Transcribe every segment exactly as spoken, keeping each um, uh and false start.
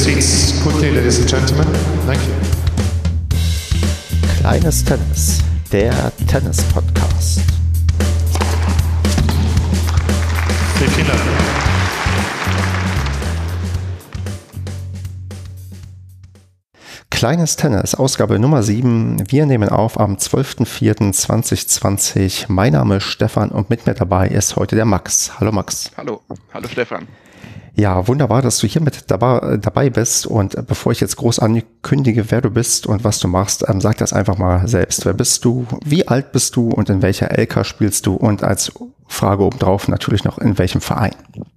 seats quickly, ladies and gentlemen. Thank you. Kleines Tennis, der Tennis-Podcast. Vielen Dank. Kleines Tennis, Ausgabe Nummer sieben. Wir nehmen auf am zwölften vierten zweitausendzwanzig. Mein Name ist Stefan und mit mir dabei ist heute der Max. Hallo Max. Hallo, hallo Stefan. Ja, wunderbar, dass du hier mit dabei, dabei bist. Und bevor ich jetzt groß ankündige, wer du bist und was du machst, ähm, sag das einfach mal selbst. Wer bist du? Wie alt bist du? Und in welcher L K spielst du? Und als Frage obendrauf natürlich noch, in welchem Verein?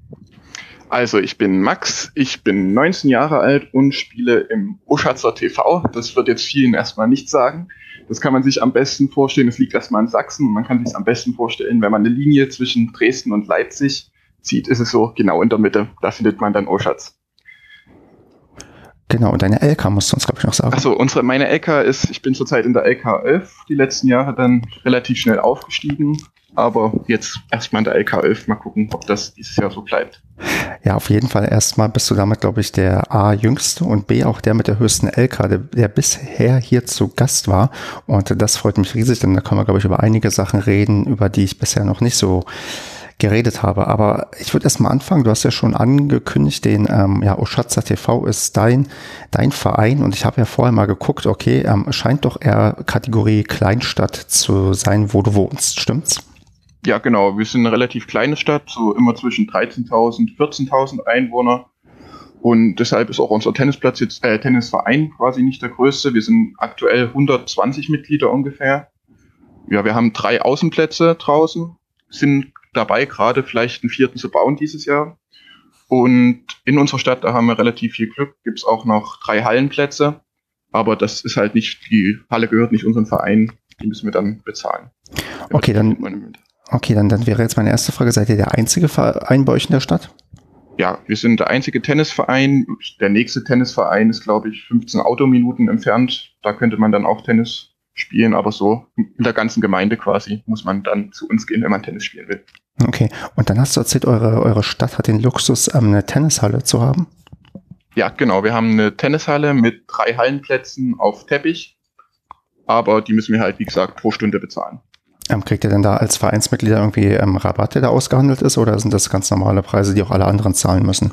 Also ich bin Max, ich bin neunzehn Jahre alt und spiele im Oschatzer T V. Das wird jetzt vielen erstmal nicht sagen. Das kann man sich am besten vorstellen, das liegt erstmal in Sachsen. Man kann sich es am besten vorstellen, wenn man eine Linie zwischen Dresden und Leipzig zieht, ist es so genau in der Mitte. Da findet man dann Oschatz. Genau, und deine L K musst du uns, glaube ich, noch sagen. Achso, unsere, meine L K ist, ich bin zurzeit in der L K elf, die letzten Jahre dann relativ schnell aufgestiegen. Aber jetzt erstmal in der L K elf, mal gucken, ob das dieses Jahr so bleibt. Ja, auf jeden Fall erstmal bist du damit, glaube ich, der A jüngste und B auch der mit der höchsten L K, der, der bisher hier zu Gast war. Und das freut mich riesig, denn da können wir, glaube ich, über einige Sachen reden, über die ich bisher noch nicht so geredet habe. Aber ich würde erst mal anfangen. Du hast ja schon angekündigt, den ähm, ja, Oschatzer T V ist dein, dein Verein. Und ich habe ja vorher mal geguckt, okay, ähm, scheint doch eher Kategorie Kleinstadt zu sein, wo du wohnst. Stimmt's? Ja, genau. Wir sind eine relativ kleine Stadt, so immer zwischen dreizehntausend, vierzehntausend Einwohner. Und deshalb ist auch unser Tennisplatz jetzt, äh, Tennisverein quasi nicht der größte. Wir sind aktuell hundertzwanzig Mitglieder ungefähr. Ja, wir haben drei Außenplätze draußen, sind dabei, gerade vielleicht einen vierten zu bauen dieses Jahr. Und in unserer Stadt, da haben wir relativ viel Glück, gibt es auch noch drei Hallenplätze. Aber das ist halt nicht, die Halle gehört nicht unserem Verein, die müssen wir dann bezahlen. Okay, dann, okay dann, dann wäre jetzt meine erste Frage, seid ihr der einzige Verein bei euch in der Stadt? Ja, wir sind der einzige Tennisverein. Der nächste Tennisverein ist, glaube ich, fünfzehn Autominuten entfernt. Da könnte man dann auch Tennis spielen, aber so in der ganzen Gemeinde quasi muss man dann zu uns gehen, wenn man Tennis spielen will. Okay, und dann hast du erzählt, eure, eure Stadt hat den Luxus, ähm, eine Tennishalle zu haben? Ja, genau. Wir haben eine Tennishalle mit drei Hallenplätzen auf Teppich, aber die müssen wir halt, wie gesagt, pro Stunde bezahlen. Ähm, kriegt ihr denn da als Vereinsmitglieder irgendwie ähm, Rabatt, der da ausgehandelt ist, oder sind das ganz normale Preise, die auch alle anderen zahlen müssen?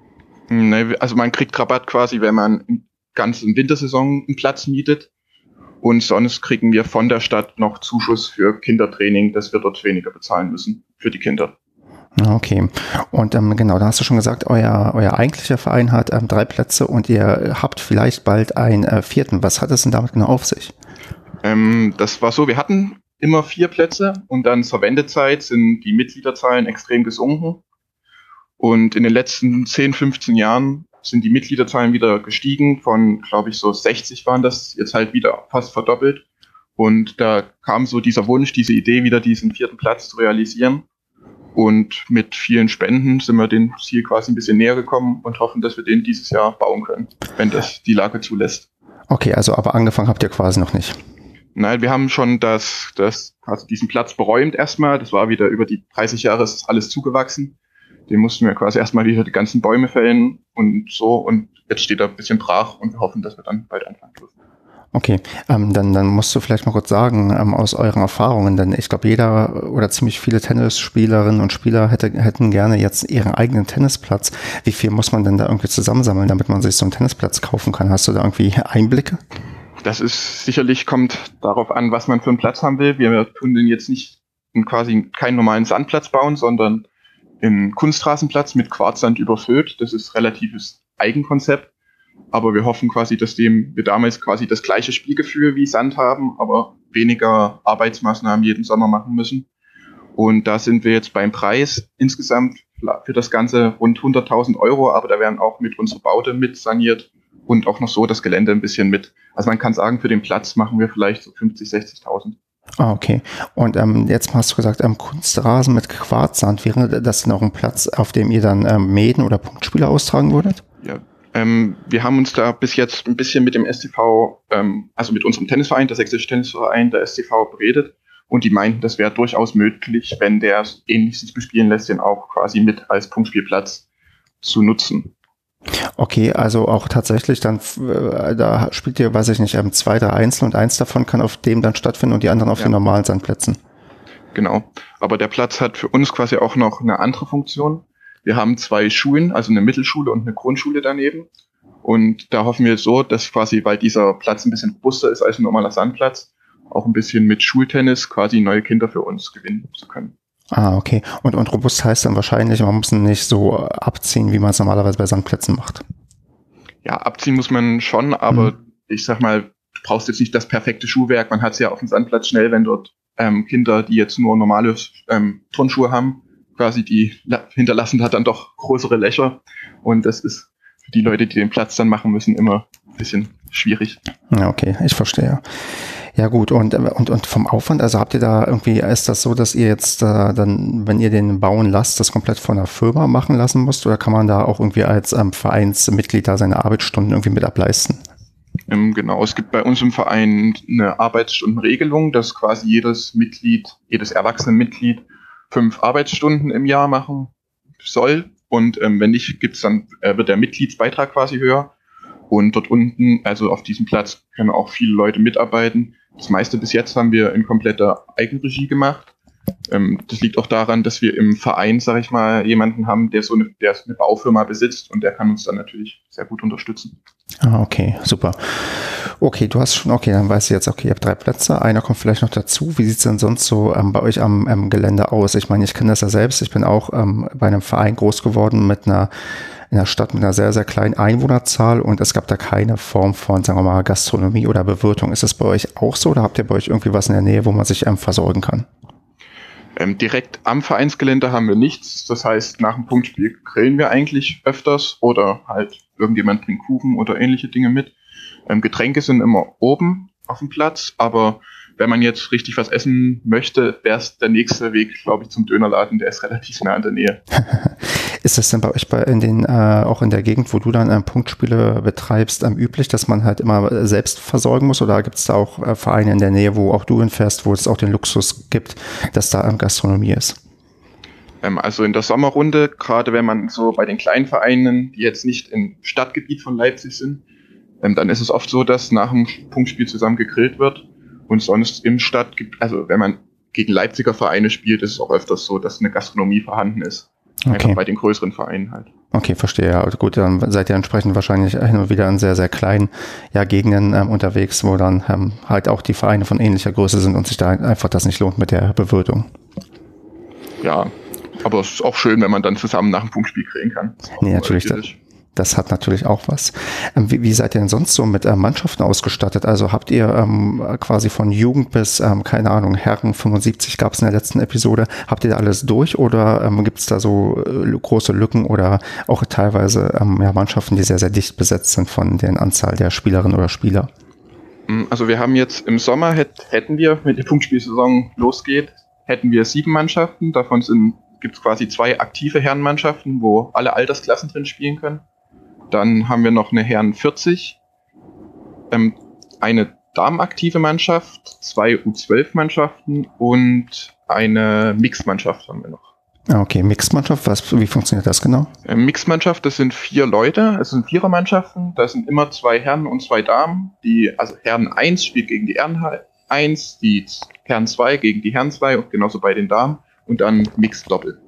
Nee, also man kriegt Rabatt quasi, wenn man in ganzen Wintersaison einen Platz mietet. Und sonst kriegen wir von der Stadt noch Zuschuss für Kindertraining, dass wir dort weniger bezahlen müssen für die Kinder. Okay. Und ähm, genau, da hast du schon gesagt, euer, euer eigentlicher Verein hat ähm, drei Plätze und ihr habt vielleicht bald einen äh, vierten. Was hat es denn damit genau auf sich? Ähm, das war so, wir hatten immer vier Plätze und dann zur Wendezeit sind die Mitgliederzahlen extrem gesunken. Und in den letzten zehn, fünfzehn Jahren sind die Mitgliederzahlen wieder gestiegen, von, glaube ich, so sechzig waren das, jetzt halt wieder fast verdoppelt. Und da kam so dieser Wunsch, diese Idee, wieder diesen vierten Platz zu realisieren. Und mit vielen Spenden sind wir dem Ziel quasi ein bisschen näher gekommen und hoffen, dass wir den dieses Jahr bauen können, wenn das die Lage zulässt. Okay, also aber angefangen habt ihr quasi noch nicht. Nein, wir haben schon das, das, also diesen Platz beräumt erstmal. Das war wieder über die dreißig Jahre ist alles zugewachsen. Den mussten wir quasi erstmal wieder die ganzen Bäume fällen und so. Und jetzt steht er ein bisschen brach und wir hoffen, dass wir dann bald anfangen dürfen. Okay, ähm, dann, dann musst du vielleicht mal kurz sagen, ähm, aus euren Erfahrungen, denn ich glaube, jeder oder ziemlich viele Tennisspielerinnen und Spieler hätte, hätten gerne jetzt ihren eigenen Tennisplatz. Wie viel muss man denn da irgendwie zusammensammeln, damit man sich so einen Tennisplatz kaufen kann? Hast du da irgendwie Einblicke? Das ist sicherlich, kommt darauf an, was man für einen Platz haben will. Wir tun den jetzt nicht in quasi keinen normalen Sandplatz bauen, sondern einen Kunstrasenplatz mit Quarzsand überfüllt. Das ist relatives Eigenkonzept. Aber wir hoffen quasi, dass dem wir damals quasi das gleiche Spielgefühl wie Sand haben, aber weniger Arbeitsmaßnahmen jeden Sommer machen müssen. Und da sind wir jetzt beim Preis insgesamt für das Ganze rund hunderttausend Euro, aber da werden auch mit unserer Baute mit saniert und auch noch so das Gelände ein bisschen mit. Also man kann sagen, für den Platz machen wir vielleicht so fünfzig, sechzigtausend. Ah, okay. Und ähm, jetzt hast du gesagt, ähm, Kunstrasen mit Quarzsand, wäre das noch ein Platz, auf dem ihr dann ähm, Mäden oder Punktspiele austragen würdet? Ja, ähm, wir haben uns da bis jetzt ein bisschen mit dem S T V, ähm, also mit unserem Tennisverein, der Sächsische Tennisverein, der S T V, beredet. Und die meinten, das wäre durchaus möglich, wenn der ähnlich sich bespielen lässt, den auch quasi mit als Punktspielplatz zu nutzen. Okay, also auch tatsächlich dann, äh, da spielt ihr, weiß ich nicht, ähm, zwei, drei Einzel und eins davon kann auf dem dann stattfinden und die anderen auf Ja. den normalen Sandplätzen. Genau. Aber der Platz hat für uns quasi auch noch eine andere Funktion. Wir haben zwei Schulen, also eine Mittelschule und eine Grundschule daneben. Und da hoffen wir so, dass quasi, weil dieser Platz ein bisschen robuster ist als ein normaler Sandplatz, auch ein bisschen mit Schultennis quasi neue Kinder für uns gewinnen zu können. Ah, okay. Und, und robust heißt dann wahrscheinlich, man muss ihn nicht so abziehen, wie man es normalerweise bei Sandplätzen macht. Ja, abziehen muss man schon, aber Mhm. ich sag mal, du brauchst jetzt nicht das perfekte Schuhwerk. Man hat es ja auf dem Sandplatz schnell, wenn dort ähm, Kinder, die jetzt nur normale ähm, Turnschuhe haben, quasi die la- hinterlassen hat dann doch größere Löcher. Und das ist für die Leute, die den Platz dann machen müssen, immer ein bisschen schwierig. Ja, okay, ich verstehe. Ja gut, und, und, und vom Aufwand, also habt ihr da irgendwie, ist das so, dass ihr jetzt äh, dann, wenn ihr den bauen lasst, das komplett von der Firma machen lassen müsst, oder kann man da auch irgendwie als ähm, Vereinsmitglied da seine Arbeitsstunden irgendwie mit ableisten? Ähm, genau, es gibt bei uns im Verein eine Arbeitsstundenregelung, dass quasi jedes Mitglied, jedes erwachsene Mitglied fünf Arbeitsstunden im Jahr machen soll. Und ähm, wenn nicht, gibt's dann, äh, wird der Mitgliedsbeitrag quasi höher. Und dort unten, also auf diesem Platz, können auch viele Leute mitarbeiten. Das meiste bis jetzt haben wir in kompletter Eigenregie gemacht. Ähm, das liegt auch daran, dass wir im Verein, sag ich mal, jemanden haben, der so eine, der eine Baufirma besitzt und der kann uns dann natürlich sehr gut unterstützen. Ah, okay, super. Okay, du hast schon, okay, dann weiß ich jetzt, okay, ihr habt drei Plätze, einer kommt vielleicht noch dazu. Wie sieht's denn sonst so ähm, bei euch am ähm, Gelände aus? Ich meine, ich kenne das ja selbst, ich bin auch ähm, bei einem Verein groß geworden mit einer in einer Stadt mit einer sehr, sehr kleinen Einwohnerzahl und es gab da keine Form von, sagen wir mal, Gastronomie oder Bewirtung. Ist das bei euch auch so oder habt ihr bei euch irgendwie was in der Nähe, wo man sich ähm, versorgen kann? Ähm, direkt am Vereinsgelände haben wir nichts. Das heißt, nach dem Punktspiel grillen wir eigentlich öfters oder halt irgendjemand bringt Kuchen oder ähnliche Dinge mit. Ähm, Getränke sind immer oben auf dem Platz, aber wenn man jetzt richtig was essen möchte, wäre es der nächste Weg, glaube ich, zum Dönerladen. Der ist relativ nah in der Nähe. Ist das denn bei euch bei in den, äh, auch in der Gegend, wo du dann ähm, Punktspiele betreibst, ähm, üblich, dass man halt immer selbst versorgen muss? Oder gibt es da auch äh, Vereine in der Nähe, wo auch du hinfährst, wo es auch den Luxus gibt, dass da ähm, Gastronomie ist? Ähm, also in der Sommerrunde, gerade wenn man so bei den kleinen Vereinen, die jetzt nicht im Stadtgebiet von Leipzig sind, ähm, dann ist es oft so, dass nach dem Punktspiel zusammen gegrillt wird. Und sonst im Stadtgebiet, also wenn man gegen Leipziger Vereine spielt, ist es auch öfters so, dass eine Gastronomie vorhanden ist. Okay. Einfach bei den größeren Vereinen halt. Okay, verstehe. Ja, gut, dann seid ihr entsprechend wahrscheinlich hin und wieder in sehr, sehr kleinen ja, Gegenden ähm, unterwegs, wo dann ähm, halt auch die Vereine von ähnlicher Größe sind und sich da einfach das nicht lohnt mit der Bewirtung. Ja, aber es ist auch schön, wenn man dann zusammen nach dem Punktspiel grillen kann. Nee, natürlich. Das, das hat natürlich auch was. Ähm, wie, wie seid ihr denn sonst so mit ähm, Mannschaften ausgestattet? Also habt ihr ähm, quasi von Jugend bis, ähm, keine Ahnung, Herren fünfundsiebzig gab es in der letzten Episode. Habt ihr da alles durch oder ähm, gibt es da so äh, große Lücken oder auch teilweise ähm, ja, Mannschaften, die sehr, sehr dicht besetzt sind von der Anzahl der Spielerinnen oder Spieler? Also wir haben jetzt im Sommer, hätt, hätten wir, wenn die Punktspielsaison losgeht, hätten wir sieben Mannschaften. Davon gibt es quasi zwei aktive Herrenmannschaften, wo alle Altersklassen drin spielen können. Dann haben wir noch eine Herren vierzig, ähm, eine damenaktive Mannschaft, zwei U zwölf Mannschaften und eine Mixed-Mannschaft haben wir noch. Okay, Mixed-Mannschaft, was, wie funktioniert das genau? Ähm, Mixed-Mannschaft, das sind vier Leute, es sind Vierermannschaften, da sind immer zwei Herren und zwei Damen. Die, also Herren eins spielt gegen die Herren eins, die Herren zwei gegen die Herren zwei und genauso bei den Damen und dann Mixed-Doppel.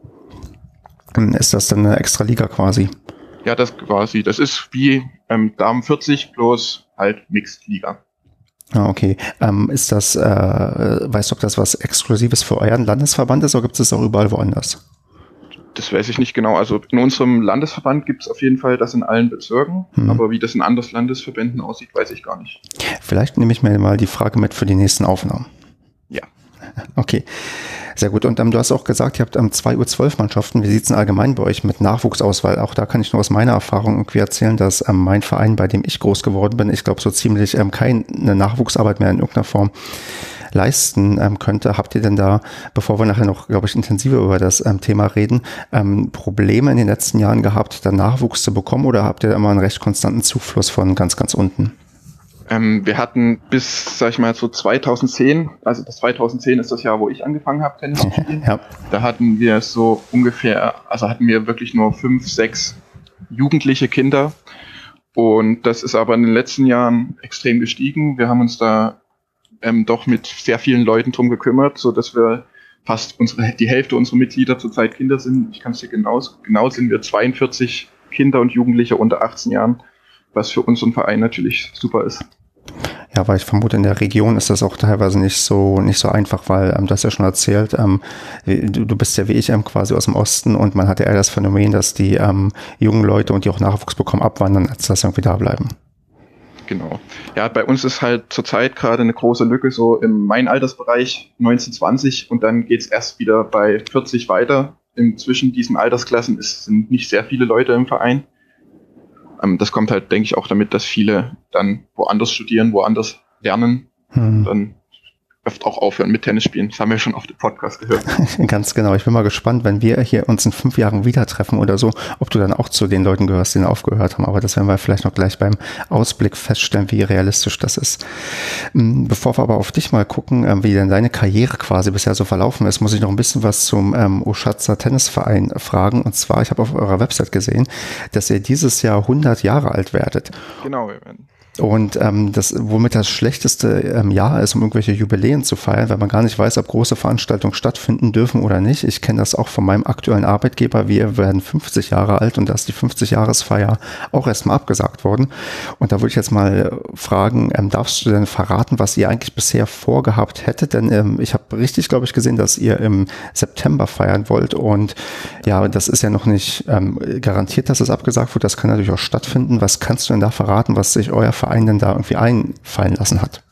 Ist das dann eine extra Liga quasi? Ja, das quasi, das ist wie ähm, Damen vierzig bloß halt Mixed-Liga. Ah, okay. Ähm, ist das, äh, weißt du, ob das was Exklusives für euren Landesverband ist oder gibt es das auch überall woanders? Das weiß ich nicht genau. Also in unserem Landesverband gibt es auf jeden Fall das in allen Bezirken, hm. aber wie das in anderen Landesverbänden aussieht, weiß ich gar nicht. Vielleicht nehme ich mir mal die Frage mit für die nächsten Aufnahmen. Ja. Okay, sehr gut. Und ähm, du hast auch gesagt, ihr habt ähm, zwei U zwölf Mannschaften. Wie sieht es denn allgemein bei euch mit Nachwuchsauswahl? Auch da kann ich nur aus meiner Erfahrung irgendwie erzählen, dass ähm, mein Verein, bei dem ich groß geworden bin, ich glaube so ziemlich ähm, keine Nachwuchsarbeit mehr in irgendeiner Form leisten ähm, könnte. Habt ihr denn da, bevor wir nachher noch, glaube ich, intensiver über das ähm, Thema reden, ähm, Probleme in den letzten Jahren gehabt, da Nachwuchs zu bekommen oder habt ihr immer einen recht konstanten Zufluss von ganz, ganz unten? Ähm, wir hatten bis, sag ich mal, so zweitausendzehn, also das zweitausendzehn ist das Jahr, wo ich angefangen habe, Tennis zu spielen. Ja. Da hatten wir so ungefähr, also hatten wir wirklich nur fünf, sechs jugendliche Kinder. Und das ist aber in den letzten Jahren extrem gestiegen. Wir haben uns da ähm, doch mit sehr vielen Leuten drum gekümmert, so dass wir fast unsere, die Hälfte unserer Mitglieder zurzeit Kinder sind. Ich kann es dir genau, genau sind wir zweiundvierzig Kinder und Jugendliche unter achtzehn Jahren, was für unseren Verein natürlich super ist. Ja, weil ich vermute, in der Region ist das auch teilweise nicht so nicht so einfach, weil ähm, du hast ja schon erzählt, ähm, du, du bist ja wie ich ähm, quasi aus dem Osten und man hat ja eher das Phänomen, dass die ähm, jungen Leute und die auch Nachwuchs bekommen abwandern, als dass sie irgendwie da bleiben. Genau. Ja, bei uns ist halt zurzeit gerade eine große Lücke so im mein Altersbereich neunzehn, zwanzig und dann geht's erst wieder bei vierzig weiter. Inzwischen diesen Altersklassen ist, sind nicht sehr viele Leute im Verein. Ähm, das kommt halt, denke ich, auch damit, dass viele dann woanders studieren, woanders lernen, hm. dann oft auch aufhören mit Tennis spielen. Das haben wir schon auf dem Podcast gehört. Ganz genau. Ich bin mal gespannt, wenn wir hier uns in fünf Jahren wieder treffen oder so, ob du dann auch zu den Leuten gehörst, die dann aufgehört haben. Aber das werden wir vielleicht noch gleich beim Ausblick feststellen, wie realistisch das ist. Bevor wir aber auf dich mal gucken, wie denn deine Karriere quasi bisher so verlaufen ist, muss ich noch ein bisschen was zum ähm, Oschatzer Tennisverein fragen. Und zwar, ich habe auf eurer Website gesehen, dass ihr dieses Jahr hundert Jahre alt werdet. Genau, wir werden. Und ähm, das, womit das schlechteste ähm, Jahr ist, um irgendwelche Jubiläen zu feiern, weil man gar nicht weiß, ob große Veranstaltungen stattfinden dürfen oder nicht. Ich kenne das auch von meinem aktuellen Arbeitgeber. Wir werden fünfzig Jahre alt und da ist die fünfzig-Jahresfeier auch erstmal abgesagt worden. Und da würde ich jetzt mal fragen, ähm, darfst du denn verraten, was ihr eigentlich bisher vorgehabt hättet? Denn ähm, ich habe richtig, glaube ich, gesehen, dass ihr im September feiern wollt. Und ja, das ist ja noch nicht ähm, garantiert, dass es abgesagt wird. Das kann natürlich auch stattfinden. Was kannst du denn da verraten, was sich euer Verein denn da irgendwie einfallen lassen hat?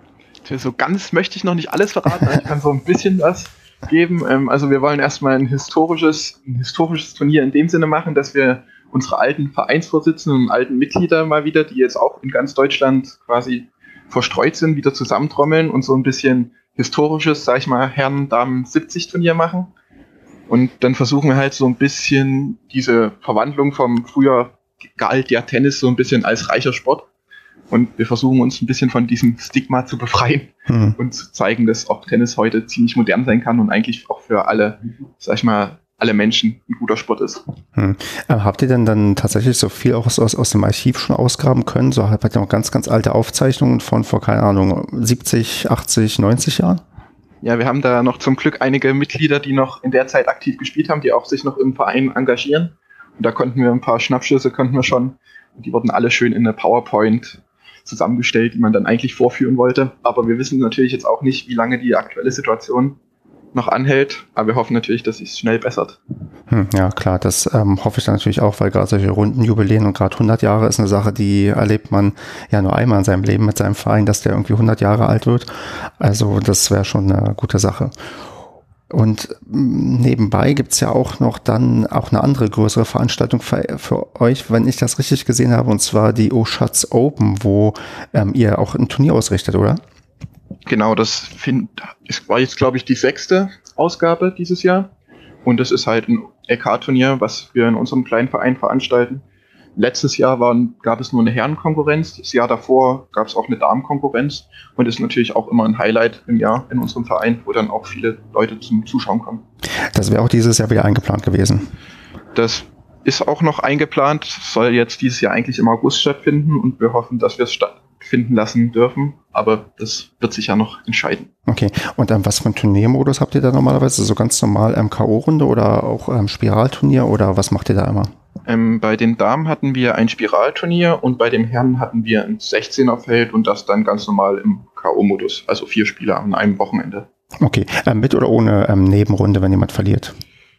So ganz möchte ich noch nicht alles verraten, aber ich kann so ein bisschen was geben. Also wir wollen erstmal ein historisches, ein historisches Turnier in dem Sinne machen, dass wir unsere alten Vereinsvorsitzenden und alten Mitglieder mal wieder, die jetzt auch in ganz Deutschland quasi verstreut sind, wieder zusammentrommeln und so ein bisschen historisches, sag ich mal, Herren, Damen siebzig Turnier machen. Und dann versuchen wir halt so ein bisschen diese Verwandlung vom früher galt ja Tennis so ein bisschen als reicher Sport. Und wir versuchen uns ein bisschen von diesem Stigma zu befreien hm. und zu zeigen, dass auch Tennis heute ziemlich modern sein kann und eigentlich auch für alle, sag ich mal, alle Menschen ein guter Sport ist. Hm. Äh, habt ihr denn dann tatsächlich so viel auch aus, aus dem Archiv schon ausgraben können? So habt ihr noch ganz, ganz alte Aufzeichnungen von vor, keine Ahnung, siebzig, achtzig, neunzig Jahren? Ja, wir haben da noch zum Glück einige Mitglieder, die noch in der Zeit aktiv gespielt haben, die auch sich noch im Verein engagieren. Und da konnten wir ein paar Schnappschüsse, konnten wir schon. Und die wurden alle schön in eine PowerPoint zusammengestellt, die man dann eigentlich vorführen wollte. Aber wir wissen natürlich jetzt auch nicht, wie lange die aktuelle Situation noch anhält. Aber wir hoffen natürlich, dass es schnell bessert. Hm, ja, klar, das ähm, hoffe ich dann natürlich auch, weil gerade solche runden Jubiläen und gerade hundert Jahre ist eine Sache, die erlebt man ja nur einmal in seinem Leben mit seinem Verein, dass der irgendwie hundert Jahre alt wird. Also das wäre schon eine gute Sache. Und nebenbei gibt's ja auch noch dann auch eine andere größere Veranstaltung für, für euch, wenn ich das richtig gesehen habe, und zwar die Oschatz Open, wo ähm, ihr auch ein Turnier ausrichtet, oder? Genau, das find, ist, war jetzt, glaube ich, die sechste Ausgabe dieses Jahr. Und das ist halt ein L K-Turnier, was wir in unserem kleinen Verein veranstalten. Letztes Jahr waren, gab es nur eine Herrenkonkurrenz, das Jahr davor gab es auch eine Damenkonkurrenz und ist natürlich auch immer ein Highlight im Jahr in unserem Verein, wo dann auch viele Leute zum Zuschauen kommen. Das wäre auch dieses Jahr wieder eingeplant gewesen. Das ist auch noch eingeplant, soll jetzt dieses Jahr eigentlich im August stattfinden und wir hoffen, dass wir es stattfinden lassen dürfen, aber das wird sich ja noch entscheiden. Okay, und ähm, was für ein Turniermodus habt ihr da normalerweise? So ganz normal ähm, K O-Runde oder auch ähm, Spiralturnier oder was macht ihr da immer? Ähm, bei den Damen hatten wir ein Spiralturnier und bei den Herren hatten wir ein sechzehner-Feld und das dann ganz normal im K O-Modus, also vier Spieler an einem Wochenende. Okay, ähm, mit oder ohne ähm, Nebenrunde, wenn jemand verliert?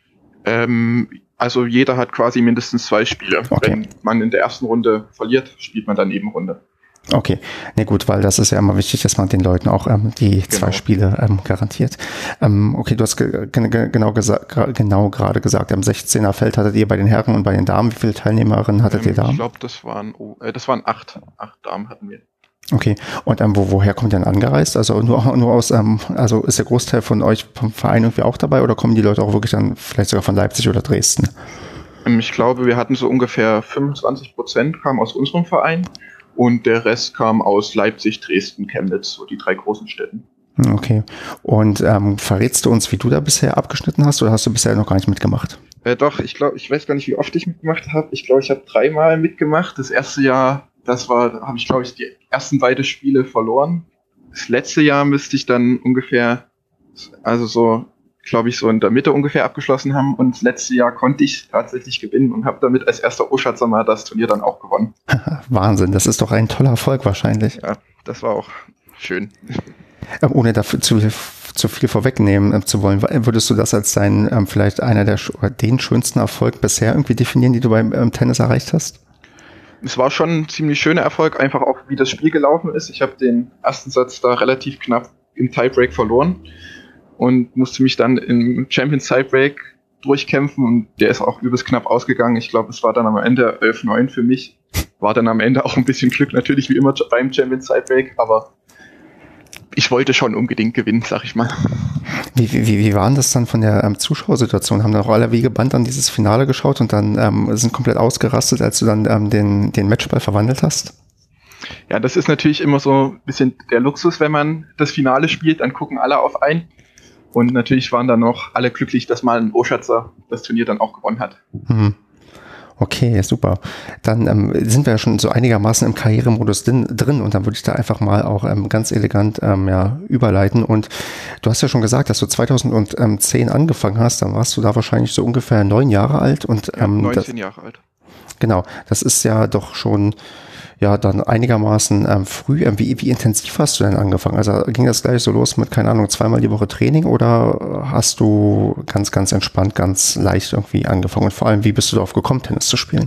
Ähm, also jeder hat quasi mindestens zwei Spiele. Okay. Wenn man in der ersten Runde verliert, spielt man dann Nebenrunde. Okay, ne gut, weil das ist ja immer wichtig, dass man den Leuten auch ähm, die genau. zwei Spiele ähm, garantiert. Ähm, okay, du hast ge- ge- genau, gesa- gra- genau gerade gesagt, am sechzehner Feld hattet ihr bei den Herren und bei den Damen. Wie viele Teilnehmerinnen hattet ähm, ihr da? Ich glaube, das waren oh, äh, das waren acht, acht Damen hatten wir. Okay, und ähm, wo, woher kommt ihr denn angereist? Also nur, nur aus, ähm, also ist der Großteil von euch vom Verein irgendwie auch dabei oder kommen die Leute auch wirklich dann vielleicht sogar von Leipzig oder Dresden? Ähm, ich glaube, wir hatten so ungefähr fünfundzwanzig Prozent kamen aus unserem Verein. Und der Rest kam aus Leipzig, Dresden, Chemnitz, so die drei großen Städten. Okay. Und ähm, verrätst du uns, wie du da bisher abgeschnitten hast, oder hast du bisher noch gar nicht mitgemacht? Äh, doch, ich glaube, ich weiß gar nicht, wie oft ich mitgemacht habe. Ich glaube, ich habe dreimal mitgemacht. Das erste Jahr, das war, da habe ich, glaube ich, die ersten beiden Spiele verloren. Das letzte Jahr müsste ich dann ungefähr, also so, glaube ich, so in der Mitte ungefähr abgeschlossen haben. Und das letzte Jahr konnte ich tatsächlich gewinnen und habe damit als erster Oschatzer mal das Turnier dann auch gewonnen. Wahnsinn, das ist doch ein toller Erfolg wahrscheinlich. Ja, das war auch schön. Ähm, ohne dafür zu, zu viel vorwegnehmen äh, zu wollen, würdest du das als dein, ähm, vielleicht einer der, oder den schönsten Erfolg bisher irgendwie definieren, die du beim ähm, Tennis erreicht hast? Es war schon ein ziemlich schöner Erfolg, einfach auch wie das Spiel gelaufen ist. Ich habe den ersten Satz da relativ knapp im Tiebreak verloren und musste mich dann im Champions Tiebreak durchkämpfen und der ist auch übelst knapp ausgegangen. Ich glaube, es war dann am Ende elf neun für mich. War dann am Ende auch ein bisschen Glück, natürlich wie immer beim Champions Tiebreak, aber ich wollte schon unbedingt gewinnen, sag ich mal. Wie, wie, wie waren das dann von der ähm, Zuschauersituation? Haben da auch alle wie gebannt an dieses Finale geschaut und dann ähm, sind komplett ausgerastet, als du dann ähm, den, den Matchball verwandelt hast? Ja, das ist natürlich immer so ein bisschen der Luxus, wenn man das Finale spielt, dann gucken alle auf einen. Und natürlich waren dann noch alle glücklich, dass mal ein Oschatzer das Turnier dann auch gewonnen hat. Mhm. Okay, super. Dann ähm, sind wir ja schon so einigermaßen im Karrieremodus din, drin und dann würde ich da einfach mal auch ähm, ganz elegant ähm, ja, überleiten. Und du hast ja schon gesagt, dass du zweitausendzehn angefangen hast, dann warst du da wahrscheinlich so ungefähr neun Jahre alt. Und, ähm, neunzehn das, Jahre alt. Genau, das ist ja doch schon ja dann einigermaßen ähm, früh. Ähm, wie, wie intensiv hast du denn angefangen? Also ging das gleich so los mit, keine Ahnung, zweimal die Woche Training oder hast du ganz, ganz entspannt, ganz leicht irgendwie angefangen? Und vor allem, wie bist du darauf gekommen, Tennis zu spielen?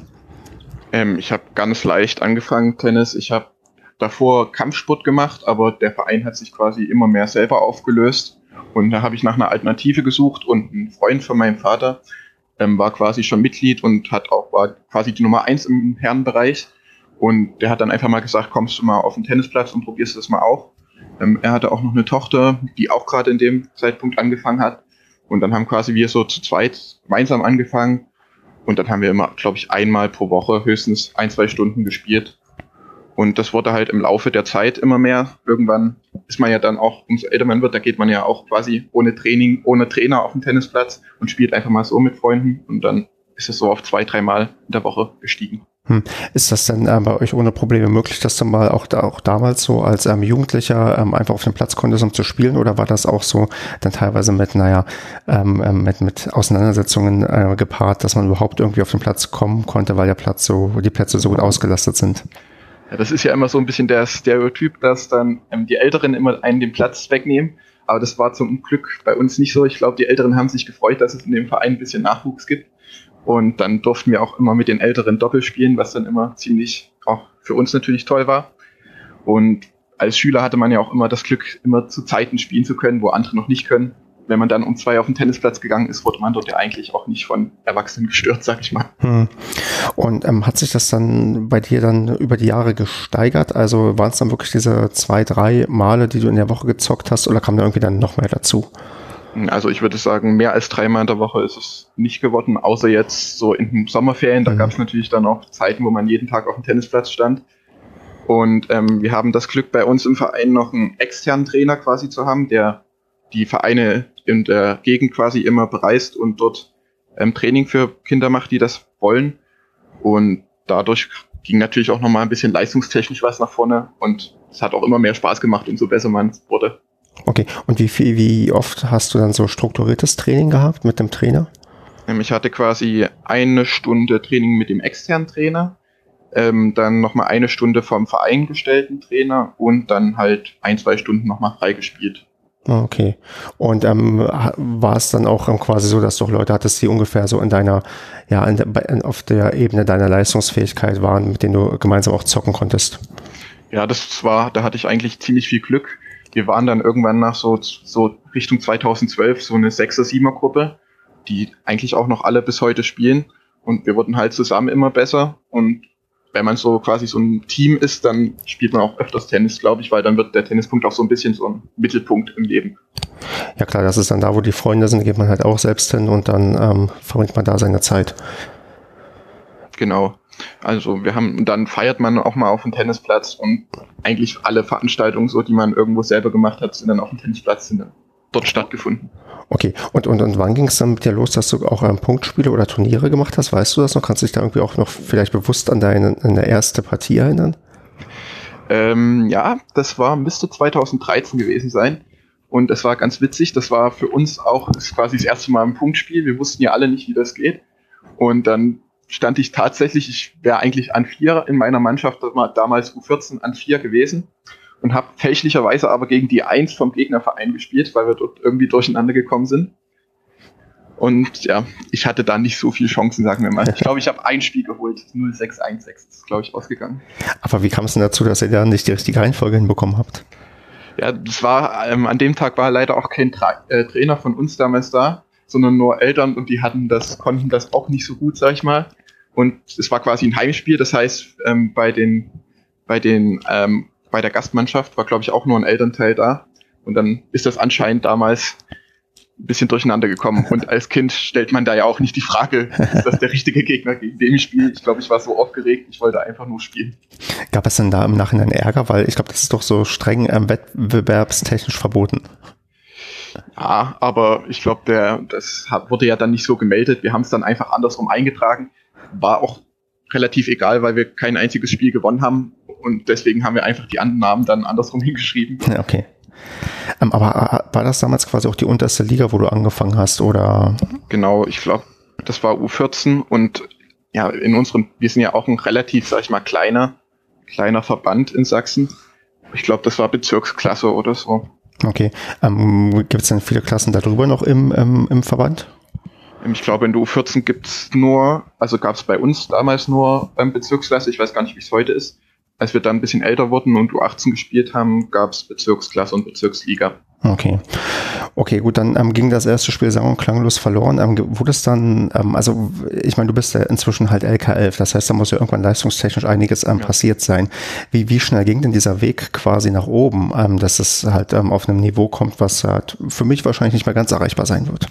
Ähm, ich habe ganz leicht angefangen, Tennis. Ich habe davor Kampfsport gemacht, aber der Verein hat sich quasi immer mehr selber aufgelöst. Und da habe ich nach einer Alternative gesucht und ein Freund von meinem Vater ähm, war quasi schon Mitglied und hat auch war quasi die Nummer eins im Herrenbereich. Und der hat dann einfach mal gesagt, kommst du mal auf den Tennisplatz und probierst das mal auch. Ähm, er hatte auch noch eine Tochter, die auch gerade in dem Zeitpunkt angefangen hat. Und dann haben quasi wir so zu zweit gemeinsam angefangen. Und dann haben wir immer, glaube ich, einmal pro Woche höchstens ein, zwei Stunden gespielt. Und das wurde halt im Laufe der Zeit immer mehr. Irgendwann ist man ja dann auch, umso älter man wird, da geht man ja auch quasi ohne Training, ohne Trainer auf den Tennisplatz und spielt einfach mal so mit Freunden. Und dann ist es so auf zwei, dreimal in der Woche gestiegen. Hm. Ist das denn äh, bei euch ohne Probleme möglich, dass du mal auch, da, auch damals so als ähm, Jugendlicher ähm, einfach auf den Platz konntest, um zu spielen? Oder war das auch so dann teilweise mit, naja, ähm, mit, mit Auseinandersetzungen äh, gepaart, dass man überhaupt irgendwie auf den Platz kommen konnte, weil der Platz so, die Plätze so gut ausgelastet sind? Ja, das ist ja immer so ein bisschen der Stereotyp, dass dann ähm, die Älteren immer einen den Platz wegnehmen. Aber das war zum Glück bei uns nicht so. Ich glaube, die Älteren haben sich gefreut, dass es in dem Verein ein bisschen Nachwuchs gibt. Und dann durften wir auch immer mit den Älteren Doppel spielen, was dann immer ziemlich auch für uns natürlich toll war. Und als Schüler hatte man ja auch immer das Glück, immer zu Zeiten spielen zu können, wo andere noch nicht können. Wenn man dann um zwei auf den Tennisplatz gegangen ist, wurde man dort ja eigentlich auch nicht von Erwachsenen gestört, sag ich mal. Hm. Und ähm, hat sich das dann bei dir dann über die Jahre gesteigert? Also waren es dann wirklich diese zwei, drei Male, die du in der Woche gezockt hast, oder kam da irgendwie dann noch mehr dazu? Also ich würde sagen, mehr als dreimal in der Woche ist es nicht geworden, außer jetzt so in den Sommerferien. Da mhm. gab es natürlich dann auch Zeiten, wo man jeden Tag auf dem Tennisplatz stand. Und ähm, wir haben das Glück, bei uns im Verein noch einen externen Trainer quasi zu haben, der die Vereine in der Gegend quasi immer bereist und dort ähm, Training für Kinder macht, die das wollen. Und dadurch ging natürlich auch nochmal ein bisschen leistungstechnisch was nach vorne. Und es hat auch immer mehr Spaß gemacht, umso besser man wurde. Okay, und wie viel, wie oft hast du dann so strukturiertes Training gehabt mit dem Trainer? Ich hatte quasi eine Stunde Training mit dem externen Trainer, ähm, dann nochmal eine Stunde vom Verein gestellten Trainer und dann halt ein, zwei Stunden nochmal freigespielt. Okay. Und ähm, war es dann auch quasi so, dass du auch Leute hattest, die ungefähr so in deiner, ja, in der, auf der Ebene deiner Leistungsfähigkeit waren, mit denen du gemeinsam auch zocken konntest? Ja, das war, da hatte ich eigentlich ziemlich viel Glück. Wir waren dann irgendwann nach so, so Richtung zweitausendzwölf so eine Sechser-Siebener-Gruppe, die eigentlich auch noch alle bis heute spielen. Und wir wurden halt zusammen immer besser. Und wenn man so quasi so ein Team ist, dann spielt man auch öfters Tennis, glaube ich, weil dann wird der Tennispunkt auch so ein bisschen so ein Mittelpunkt im Leben. Ja klar, das ist dann da, wo die Freunde sind, geht man halt auch selbst hin und dann ähm, verbringt man da seine Zeit. Genau. Also wir haben, dann feiert man auch mal auf dem Tennisplatz und eigentlich alle Veranstaltungen, so die man irgendwo selber gemacht hat, sind dann auf dem Tennisplatz, sind dann dort stattgefunden. Okay, und, und, und wann ging es dann mit dir los, dass du auch ähm, Punktspiele oder Turniere gemacht hast? Weißt du das noch? Kannst du dich da irgendwie auch noch vielleicht bewusst an deine, an deine erste Partie erinnern? Ähm, ja, das war, müsste zweitausenddreizehn gewesen sein. Und es war ganz witzig, das war für uns auch das ist quasi das erste Mal ein Punktspiel. Wir wussten ja alle nicht, wie das geht. Und dann stand ich tatsächlich, ich wäre eigentlich an vier in meiner Mannschaft, damals U vierzehn an vier gewesen. Und habe fälschlicherweise aber gegen die eins vom Gegnerverein gespielt, weil wir dort irgendwie durcheinander gekommen sind. Und ja, ich hatte da nicht so viele Chancen, sagen wir mal. Ich glaube, ich habe ein Spiel geholt, null sechs eins sechs, das ist, glaube ich, ausgegangen. Aber wie kam es denn dazu, dass ihr da nicht die richtige Reihenfolge hinbekommen habt? Ja, das war, ähm, an dem Tag war leider auch kein Tra- äh, Trainer von uns damals da, sondern nur Eltern und die hatten das, konnten das auch nicht so gut, sag ich mal. Und es war quasi ein Heimspiel, das heißt, ähm, bei den, bei den, ähm, bei der Gastmannschaft war, glaube ich, auch nur ein Elternteil da. Und dann ist das anscheinend damals ein bisschen durcheinander gekommen. Und als Kind stellt man da ja auch nicht die Frage, ist das der richtige Gegner, gegen den ich spiele? Ich glaube, ich war so aufgeregt, ich wollte einfach nur spielen. Gab es denn da im Nachhinein Ärger? Weil ich glaube, das ist doch so streng ähm, wettbewerbstechnisch verboten. Ja, aber ich glaube, der das hat, wurde ja dann nicht so gemeldet. Wir haben es dann einfach andersrum eingetragen. War auch relativ egal, weil wir kein einziges Spiel gewonnen haben. Und deswegen haben wir einfach die anderen Namen dann andersrum hingeschrieben. Ja, okay. Ähm, aber war das damals quasi auch die unterste Liga, wo du angefangen hast, oder? Genau, ich glaube, das war U vierzehn und ja, in unserem, wir sind ja auch ein relativ, sag ich mal, kleiner, kleiner Verband in Sachsen. Ich glaube, das war Bezirksklasse oder so. Okay. Ähm, gibt es denn viele Klassen darüber noch im, im, im Verband? Ich glaube, in der U vierzehn gibt es nur, also gab es bei uns damals nur ähm, Bezirksklasse, ich weiß gar nicht, wie es heute ist. Als wir dann ein bisschen älter wurden und U achtzehn gespielt haben, gab es Bezirksklasse und Bezirksliga. Okay. Okay, gut, dann ähm, ging das erste Spiel sang- und klanglos verloren. Ähm, wurde es dann, ähm, also ich meine, du bist ja inzwischen halt L K elf, das heißt, da muss ja irgendwann leistungstechnisch einiges ähm, Ja. passiert sein. Wie, wie schnell ging denn dieser Weg quasi nach oben, ähm, dass es halt ähm, auf einem Niveau kommt, was halt für mich wahrscheinlich nicht mehr ganz erreichbar sein wird?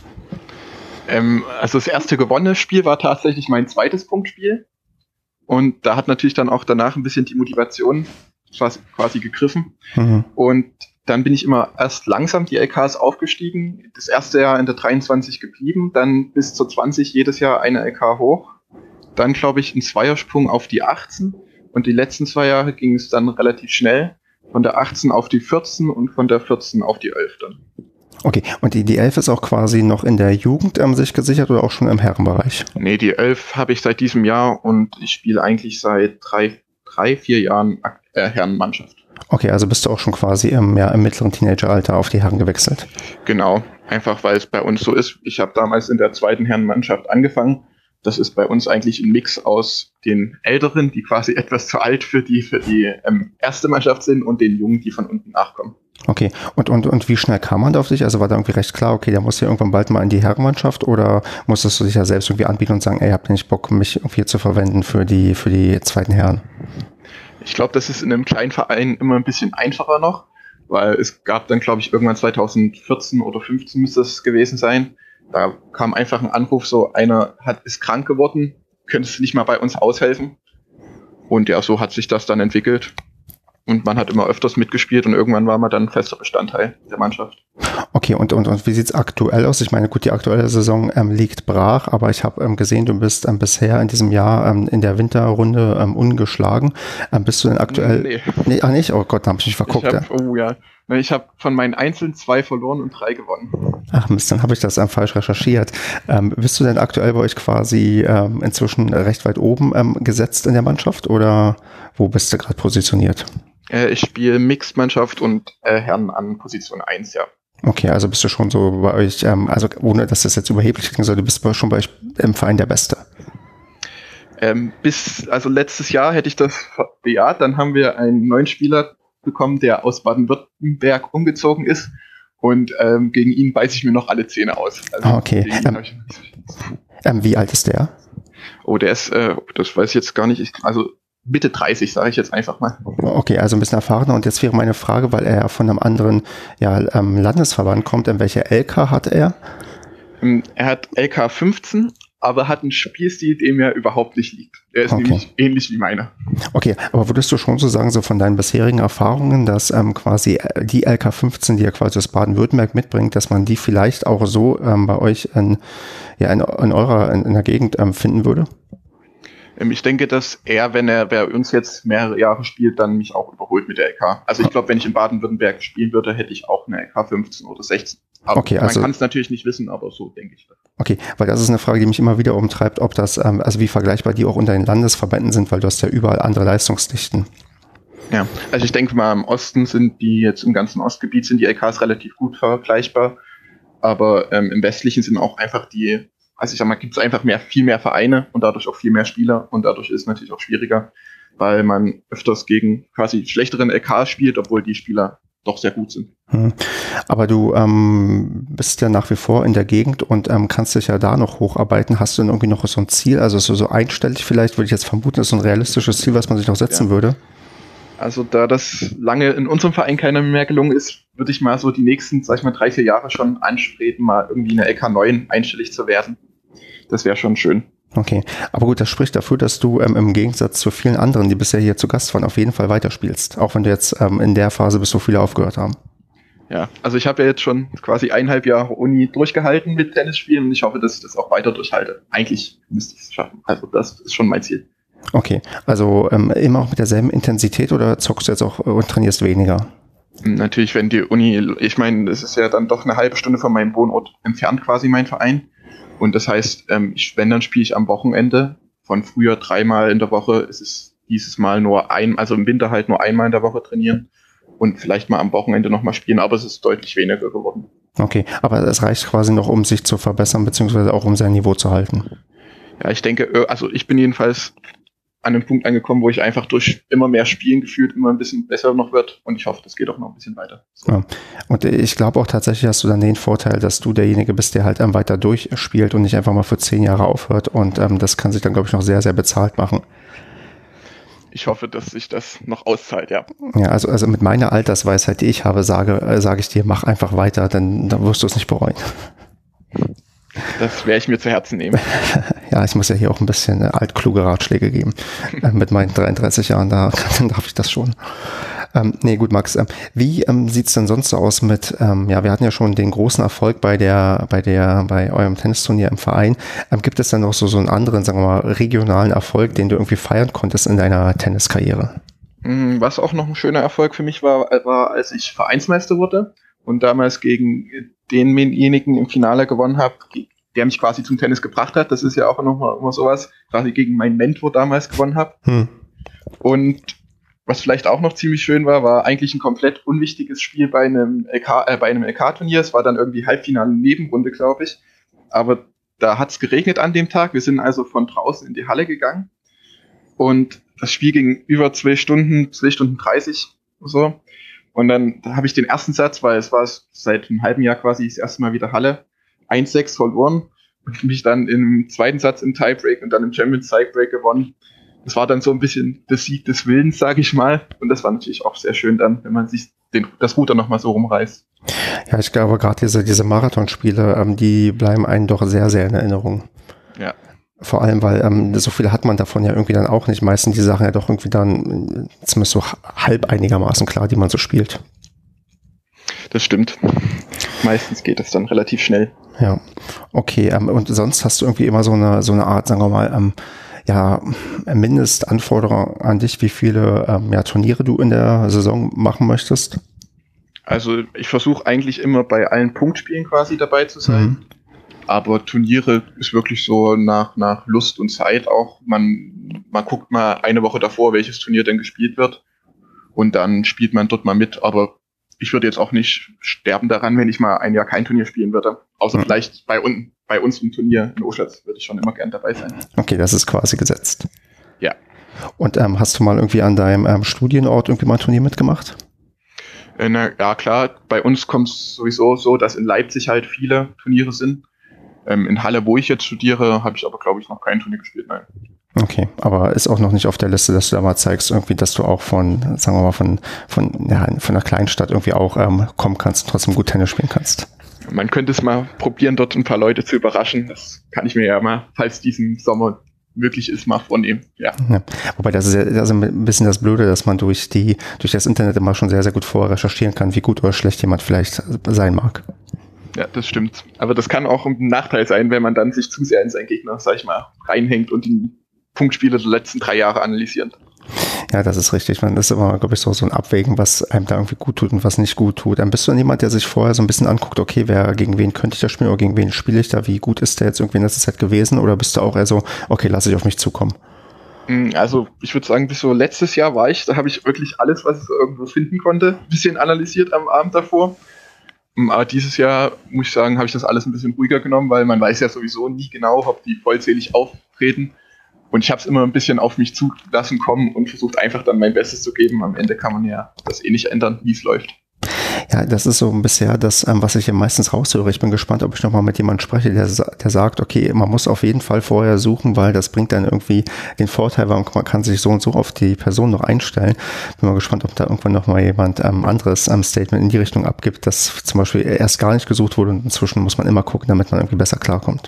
Ähm, also das erste gewonnene Spiel war tatsächlich mein zweites Punktspiel. Und da hat natürlich dann auch danach ein bisschen die Motivation quasi, quasi gegriffen. Mhm. Und dann bin ich immer erst langsam die L Ks aufgestiegen. Das erste Jahr in der dreiundzwanzig geblieben, dann bis zur zwanzig jedes Jahr eine L K hoch. Dann, glaube ich, ein Zweiersprung auf die achtzehn. Und die letzten zwei Jahre ging es dann relativ schnell. Von der achtzehn auf die vierzehn und von der vierzehn auf die elf dann. Okay, und die, die elf ist auch quasi noch in der Jugend ähm, sich gesichert oder auch schon im Herrenbereich? Nee, die elf habe ich seit diesem Jahr und ich spiele eigentlich seit drei, drei vier Jahren äh, Herrenmannschaft. Okay, also bist du auch schon quasi im, ja, im mittleren Teenageralter auf die Herren gewechselt? Genau, einfach weil es bei uns so ist. Ich habe damals in der zweiten Herrenmannschaft angefangen. Das ist bei uns eigentlich ein Mix aus den Älteren, die quasi etwas zu alt für die, für die ähm, erste Mannschaft sind, und den Jungen, die von unten nachkommen. Okay, und, und, und wie schnell kam man da auf dich? Also war da irgendwie recht klar, okay, der muss ja irgendwann bald mal in die Herrenmannschaft, oder musstest du dich ja selbst irgendwie anbieten und sagen, ey, habt ihr nicht Bock, mich irgendwie zu verwenden für die, für die zweiten Herren? Ich glaube, das ist in einem kleinen Verein immer ein bisschen einfacher noch, weil es gab dann, glaube ich, irgendwann zweitausendvierzehn oder fünfzehn müsste es gewesen sein. Da kam einfach ein Anruf, so einer hat, ist krank geworden, könntest du nicht mal bei uns aushelfen? Und ja, so hat sich das dann entwickelt. Und man hat immer öfters mitgespielt und irgendwann war man dann fester Bestandteil der Mannschaft. Okay, und, und, und wie sieht's aktuell aus? Ich meine, gut, die aktuelle Saison ähm, liegt brach, aber ich habe ähm, gesehen, du bist ähm, bisher in diesem Jahr ähm, in der Winterrunde ähm, ungeschlagen. Ähm, bist du denn aktuell? Nee. Nee, ach nicht? Oh Gott, da habe ich mich verguckt. Ich hab, ja. Oh ja, ich habe von meinen Einzelnen zwei verloren und drei gewonnen. Ach Mist, dann habe ich das ähm, falsch recherchiert. Ähm, bist du denn aktuell bei euch quasi ähm, inzwischen recht weit oben ähm, gesetzt in der Mannschaft, oder wo bist du gerade positioniert? Äh, ich spiele Mixed-Mannschaft und äh, Herren an Position eins, ja. Okay, also bist du schon so bei euch, ähm, also ohne dass das jetzt überheblich klingen soll, du bist schon bei euch im Verein der Beste. Ähm, bis, also letztes Jahr hätte ich das bejaht, dann haben wir einen neuen Spieler bekommen, der aus Baden-Württemberg umgezogen ist, und ähm, gegen ihn beiße ich mir noch alle Zähne aus. Also okay. Ähm, ich... ähm, wie alt ist der? Oh, der ist, äh, das weiß ich jetzt gar nicht, ich, also Mitte dreißig, sage ich jetzt einfach mal. Okay, also ein bisschen erfahrener. Und jetzt wäre meine Frage, weil er von einem anderen ja, ähm, Landesverband kommt, in welcher L K hat er? Er hat L K fünfzehn, aber hat einen Spielstil, der mir überhaupt nicht liegt. Der ist Okay. nämlich ähnlich wie meiner. Okay, aber würdest du schon so sagen, so von deinen bisherigen Erfahrungen, dass ähm, quasi äh, die L K fünfzehn, die ja quasi aus Baden-Württemberg mitbringt, dass man die vielleicht auch so ähm, bei euch in, ja, in, in eurer, in, in der Gegend ähm, finden würde? Ähm, Ich denke, dass er, wenn er bei uns jetzt mehrere Jahre spielt, dann mich auch überholt mit der L K. Also ich glaube, wenn ich in Baden-Württemberg spielen würde, hätte ich auch eine L K fünfzehn oder sechzehn. Aber Okay, also- man kann es natürlich nicht wissen, aber so denke ich das. Okay, weil das ist eine Frage, die mich immer wieder umtreibt, ob das, ähm, also wie vergleichbar die auch unter den Landesverbänden sind, weil du hast ja überall andere Leistungsdichten. Ja, also ich denke mal, im Osten sind die jetzt im ganzen Ostgebiet sind die L Ks relativ gut vergleichbar, aber ähm, im Westlichen sind auch einfach die, also ich sag mal, gibt es einfach mehr, viel mehr Vereine und dadurch auch viel mehr Spieler und dadurch ist es natürlich auch schwieriger, weil man öfters gegen quasi schlechteren L Ks spielt, obwohl die Spieler doch sehr gut sind. Hm. Aber du ähm, bist ja nach wie vor in der Gegend und ähm, kannst dich ja da noch hocharbeiten. Hast du denn irgendwie noch so ein Ziel, also so, so einstellig vielleicht, würde ich jetzt vermuten, ist so ein realistisches Ziel, was man sich noch setzen Ja. würde? Also da das lange in unserem Verein keiner mehr gelungen ist, würde ich mal so die nächsten, sag ich mal, drei, vier Jahre schon anstreben, mal irgendwie in der L K neun einstellig zu werden. Das wäre schon schön. Okay, aber gut, das spricht dafür, dass du ähm, im Gegensatz zu vielen anderen, die bisher hier zu Gast waren, auf jeden Fall weiterspielst. Auch wenn du jetzt ähm, in der Phase bist, wo viele aufgehört haben. Ja, also ich habe ja jetzt schon quasi eineinhalb Jahre Uni durchgehalten mit Tennisspielen und ich hoffe, dass ich das auch weiter durchhalte. Eigentlich müsste ich es schaffen. Also das ist schon mein Ziel. Okay, also ähm, immer auch mit derselben Intensität oder zockst du jetzt auch äh, und trainierst weniger? Natürlich, wenn die Uni, ich meine, das ist ja dann doch eine halbe Stunde von meinem Wohnort entfernt quasi mein Verein. Und das heißt, ähm, ich, wenn, dann spiele ich am Wochenende. Von früher dreimal in der Woche ist es dieses Mal nur ein, also im Winter halt nur einmal in der Woche trainieren und vielleicht mal am Wochenende nochmal spielen, aber es ist deutlich weniger geworden. Okay, aber es reicht quasi noch, um sich zu verbessern, beziehungsweise auch um sein Niveau zu halten. Ja, ich denke, äh, also ich bin jedenfalls an einem Punkt angekommen, wo ich einfach durch immer mehr Spielen gefühlt immer ein bisschen besser noch wird und ich hoffe, das geht auch noch ein bisschen weiter. So. Ja. Und ich glaube auch tatsächlich hast du dann den Vorteil, dass du derjenige bist, der halt ähm, weiter durchspielt und nicht einfach mal für zehn Jahre aufhört und ähm, das kann sich dann, glaube ich, noch sehr, sehr bezahlt machen. Ich hoffe, dass sich das noch auszahlt, ja. Ja, also, also mit meiner Altersweisheit, die ich habe, sage, äh, sage ich dir, mach einfach weiter, dann, dann wirst du es nicht bereuen. Das werde ich mir zu Herzen nehmen. Ja, ich muss ja hier auch ein bisschen äh, altkluge Ratschläge geben. äh, mit meinen dreiunddreißig Jahren, da dann darf ich das schon. Ähm, nee, gut, Max. Ähm, wie ähm, sieht's denn sonst so aus mit, ähm, ja, wir hatten ja schon den großen Erfolg bei der, bei der, bei eurem Tennisturnier im Verein. Ähm, gibt es dann noch so, so einen anderen, sagen wir mal, regionalen Erfolg, den du irgendwie feiern konntest in deiner Tenniskarriere? Mm, Was auch noch ein schöner Erfolg für mich war, war, als ich Vereinsmeister wurde und damals gegen denjenigen im Finale gewonnen habe, der mich quasi zum Tennis gebracht hat. Das ist ja auch noch mal immer sowas, quasi gegen meinen Mentor damals gewonnen habe. Hm. Und was vielleicht auch noch ziemlich schön war, war eigentlich ein komplett unwichtiges Spiel bei einem L K, äh, bei einem L K-Turnier. Es war dann irgendwie Halbfinale Nebenrunde, glaube ich. Aber da hat es geregnet an dem Tag. Wir sind also von draußen in die Halle gegangen. Und das Spiel ging über zwei Stunden, zwei Stunden dreißig so. Und dann da habe ich den ersten Satz, weil es war seit einem halben Jahr quasi das erste Mal wieder Halle, eins sechs verloren und mich dann im zweiten Satz im Tiebreak und dann im Champions Tiebreak gewonnen. Das war dann so ein bisschen der Sieg des Willens, sage ich mal. Und das war natürlich auch sehr schön dann, wenn man sich den, das Ruder nochmal so rumreißt. Ja, ich glaube, gerade diese, diese Marathonspiele, ähm, die bleiben einem doch sehr, sehr in Erinnerung. Ja. Vor allem, weil ähm, so viel hat man davon ja irgendwie dann auch nicht. Meistens die Sachen ja doch irgendwie dann äh, zumindest so halb einigermaßen klar, die man so spielt. Das stimmt. Meistens geht es dann relativ schnell. Ja, okay. Ähm, und sonst hast du irgendwie immer so eine so eine Art, sagen wir mal, ähm, ja, Mindestanforderung an dich, wie viele ähm, ja, Turniere du in der Saison machen möchtest? Also ich versuche eigentlich immer bei allen Punktspielen quasi dabei zu sein. Mhm. Aber Turniere ist wirklich so nach, nach Lust und Zeit auch. Man, man guckt mal eine Woche davor, welches Turnier denn gespielt wird. Und dann spielt man dort mal mit. Aber ich würde jetzt auch nicht sterben daran, wenn ich mal ein Jahr kein Turnier spielen würde. Außer Mhm. vielleicht bei, un, bei uns im Turnier in Oschatz würde ich schon immer gern dabei sein. Okay, das ist quasi gesetzt. Ja. Und ähm, hast du mal irgendwie an deinem ähm, Studienort irgendwie mal ein Turnier mitgemacht? Äh, na, ja, klar. Bei uns kommt es sowieso so, dass in Leipzig halt viele Turniere sind. Ähm, in Halle, wo ich jetzt studiere, habe ich aber, glaube ich, noch kein Turnier gespielt. Nein. Okay, aber ist auch noch nicht auf der Liste, dass du da mal zeigst, irgendwie, dass du auch von, sagen wir mal, von, von, ja, von einer Kleinstadt irgendwie auch ähm, kommen kannst und trotzdem gut Tennis spielen kannst. Man könnte es mal probieren, dort ein paar Leute zu überraschen. Das kann ich mir ja mal, falls diesen Sommer wirklich ist, mal vornehmen. Ja. Ja. Wobei das ist ja das ist ein bisschen das Blöde, dass man durch die durch das Internet immer schon sehr, sehr gut vorher recherchieren kann, wie gut oder schlecht jemand vielleicht sein mag. Ja, das stimmt. Aber das kann auch ein Nachteil sein, wenn man dann sich zu sehr in seinen Gegner, sag ich mal, reinhängt und die Punktspiele der letzten drei Jahre analysiert. Ja, das ist richtig. Man ist immer, glaube ich, so, so ein Abwägen, was einem da irgendwie gut tut und was nicht gut tut. Dann bist du dann jemand, der sich vorher so ein bisschen anguckt, okay, wer, gegen wen könnte ich da spielen oder gegen wen spiele ich da? Wie gut ist der jetzt irgendwie in letzter Zeit gewesen? Oder bist du auch eher so, okay, lass ich auf mich zukommen? Also ich würde sagen, bis so letztes Jahr war ich, da habe ich wirklich alles, was ich so irgendwo finden konnte, ein bisschen analysiert am Abend davor. Aber dieses Jahr, muss ich sagen, habe ich das alles ein bisschen ruhiger genommen, weil man weiß ja sowieso nie genau, ob die vollzählig auftreten. Und ich habe es immer ein bisschen auf mich zulassen kommen und versucht einfach dann mein Bestes zu geben. Am Ende kann man ja das eh nicht ändern, wie es läuft. Ja, das ist so bisher das, was ich hier meistens raushöre. Ich bin gespannt, ob ich nochmal mit jemandem spreche, der, der sagt, okay, man muss auf jeden Fall vorher suchen, weil das bringt dann irgendwie den Vorteil, weil man kann sich so und so auf die Person noch einstellen. Bin mal gespannt, ob da irgendwann nochmal jemand ähm, anderes ähm, Statement in die Richtung abgibt, dass zum Beispiel erst gar nicht gesucht wurde und inzwischen muss man immer gucken, damit man irgendwie besser klarkommt.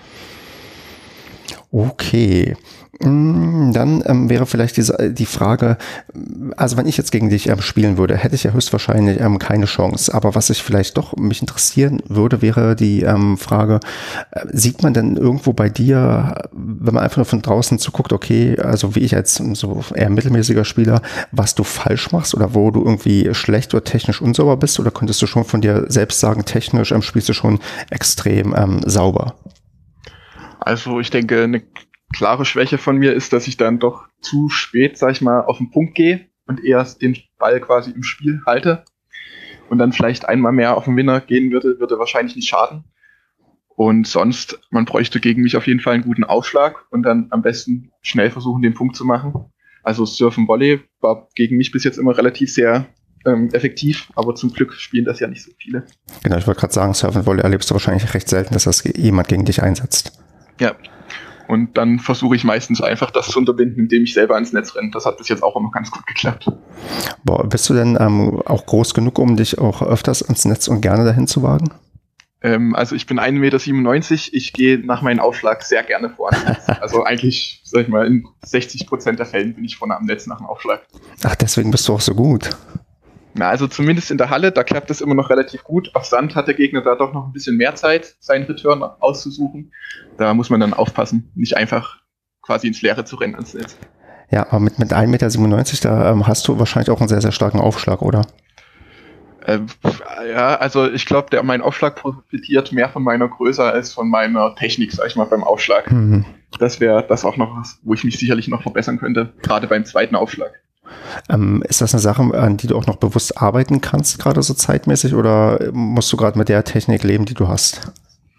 Okay, dann ähm, wäre vielleicht diese, die Frage, also wenn ich jetzt gegen dich ähm, spielen würde, hätte ich ja höchstwahrscheinlich ähm, keine Chance, aber was ich vielleicht doch mich interessieren würde, wäre die ähm, Frage, äh, sieht man denn irgendwo bei dir, wenn man einfach nur von draußen zuguckt, okay, also wie ich als so eher mittelmäßiger Spieler, was du falsch machst oder wo du irgendwie schlecht oder technisch unsauber bist, oder könntest du schon von dir selbst sagen, technisch ähm, spielst du schon extrem ähm, sauber? Also ich denke, eine klare Schwäche von mir ist, dass ich dann doch zu spät, sag ich mal, auf den Punkt gehe und erst den Ball quasi im Spiel halte und dann vielleicht einmal mehr auf den Winner gehen würde, würde wahrscheinlich nicht schaden. Und sonst, man bräuchte gegen mich auf jeden Fall einen guten Aufschlag und dann am besten schnell versuchen, den Punkt zu machen. Also Surfen Volley war gegen mich bis jetzt immer relativ sehr ähm, effektiv, aber zum Glück spielen das ja nicht so viele. Genau, ich wollte gerade sagen, Surfen Volley erlebst du wahrscheinlich recht selten, dass das jemand gegen dich einsetzt. Ja, und dann versuche ich meistens einfach das zu unterbinden, indem ich selber ans Netz renne. Das hat bis jetzt auch immer ganz gut geklappt. Boah, bist du denn ähm, auch groß genug, um dich auch öfters ans Netz und gerne dahin zu wagen? Ähm, also ich bin ein Meter siebenundneunzig, ich gehe nach meinem Aufschlag sehr gerne vor ans Netz. Also eigentlich, sag ich mal, in sechzig Prozent der Fällen bin ich vorne am Netz nach dem Aufschlag. Ach, deswegen bist du auch so gut. Na, also zumindest in der Halle, da klappt es immer noch relativ gut. Auf Sand hat der Gegner da doch noch ein bisschen mehr Zeit, seinen Return auszusuchen. Da muss man dann aufpassen, nicht einfach quasi ins Leere zu rennen ans Netz. Ja, aber mit, mit ein Meter siebenundneunzig, da ähm, hast du wahrscheinlich auch einen sehr, sehr starken Aufschlag, oder? Äh, ja, also ich glaube, der mein Aufschlag profitiert mehr von meiner Größe als von meiner Technik, sag ich mal, beim Aufschlag. Mhm. Das wäre das auch noch was, wo ich mich sicherlich noch verbessern könnte, gerade beim zweiten Aufschlag. Ähm, ist das eine Sache, an die du auch noch bewusst arbeiten kannst, gerade so zeitmäßig, oder musst du gerade mit der Technik leben, die du hast?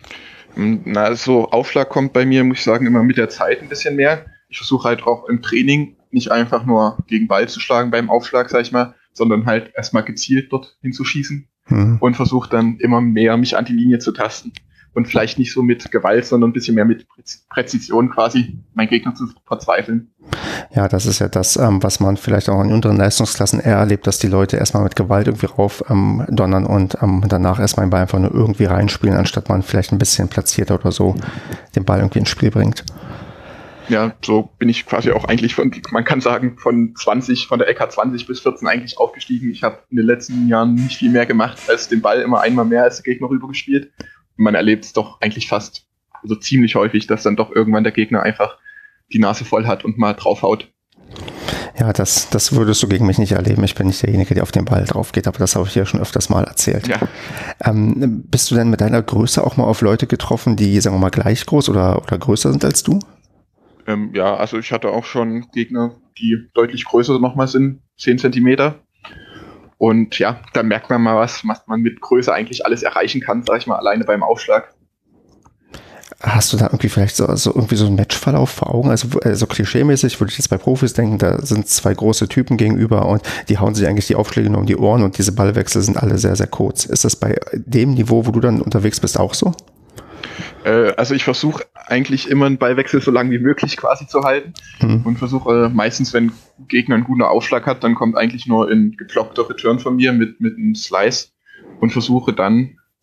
Na, so Aufschlag kommt bei mir, muss ich sagen, immer mit der Zeit ein bisschen mehr. Ich versuche halt auch im Training nicht einfach nur gegen Ball zu schlagen beim Aufschlag, sag ich mal, sondern halt erstmal gezielt dort hinzuschießen hm. und versuche dann immer mehr mich an die Linie zu tasten. Und vielleicht nicht so mit Gewalt, sondern ein bisschen mehr mit Präzision quasi meinen Gegner zu verzweifeln. Ja, das ist ja das, ähm, was man vielleicht auch in unteren Leistungsklassen eher erlebt, dass die Leute erstmal mit Gewalt irgendwie rauf ähm, donnern und ähm, danach erstmal den Ball einfach nur irgendwie reinspielen, anstatt man vielleicht ein bisschen platzierter oder so den Ball irgendwie ins Spiel bringt. Ja, so bin ich quasi auch eigentlich von, man kann sagen, von zwanzig, von der L K zwanzig bis vierzehn eigentlich aufgestiegen. Ich habe in den letzten Jahren nicht viel mehr gemacht, als den Ball immer einmal mehr als der Gegner rübergespielt. Man erlebt es doch eigentlich fast, also ziemlich häufig, dass dann doch irgendwann der Gegner einfach die Nase voll hat und mal draufhaut. Ja, das, das würdest du gegen mich nicht erleben. Ich bin nicht derjenige, der auf den Ball drauf geht, aber das habe ich ja schon öfters mal erzählt. Ja. Ähm, bist du denn mit deiner Größe auch mal auf Leute getroffen, die, sagen wir mal, gleich groß oder, oder größer sind als du? Ähm, ja, also ich hatte auch schon Gegner, die deutlich größer nochmal sind, zehn Zentimeter. Und ja, da merkt man mal was, was man mit Größe eigentlich alles erreichen kann, sag ich mal, alleine beim Aufschlag. Hast du da irgendwie vielleicht so, so irgendwie so einen Matchverlauf vor Augen? Also so also klischeemäßig würde ich jetzt bei Profis denken, da sind zwei große Typen gegenüber und die hauen sich eigentlich die Aufschläge nur um die Ohren und diese Ballwechsel sind alle sehr, sehr kurz. Ist das bei dem Niveau, wo du dann unterwegs bist, auch so? Äh, also ich versuche eigentlich immer einen Ballwechsel so lang wie möglich quasi zu halten hm. und versuche äh, meistens, wenn ein Gegner einen guten Aufschlag hat, dann kommt eigentlich nur ein geblockter Return von mir mit, mit einem Slice und versuche dann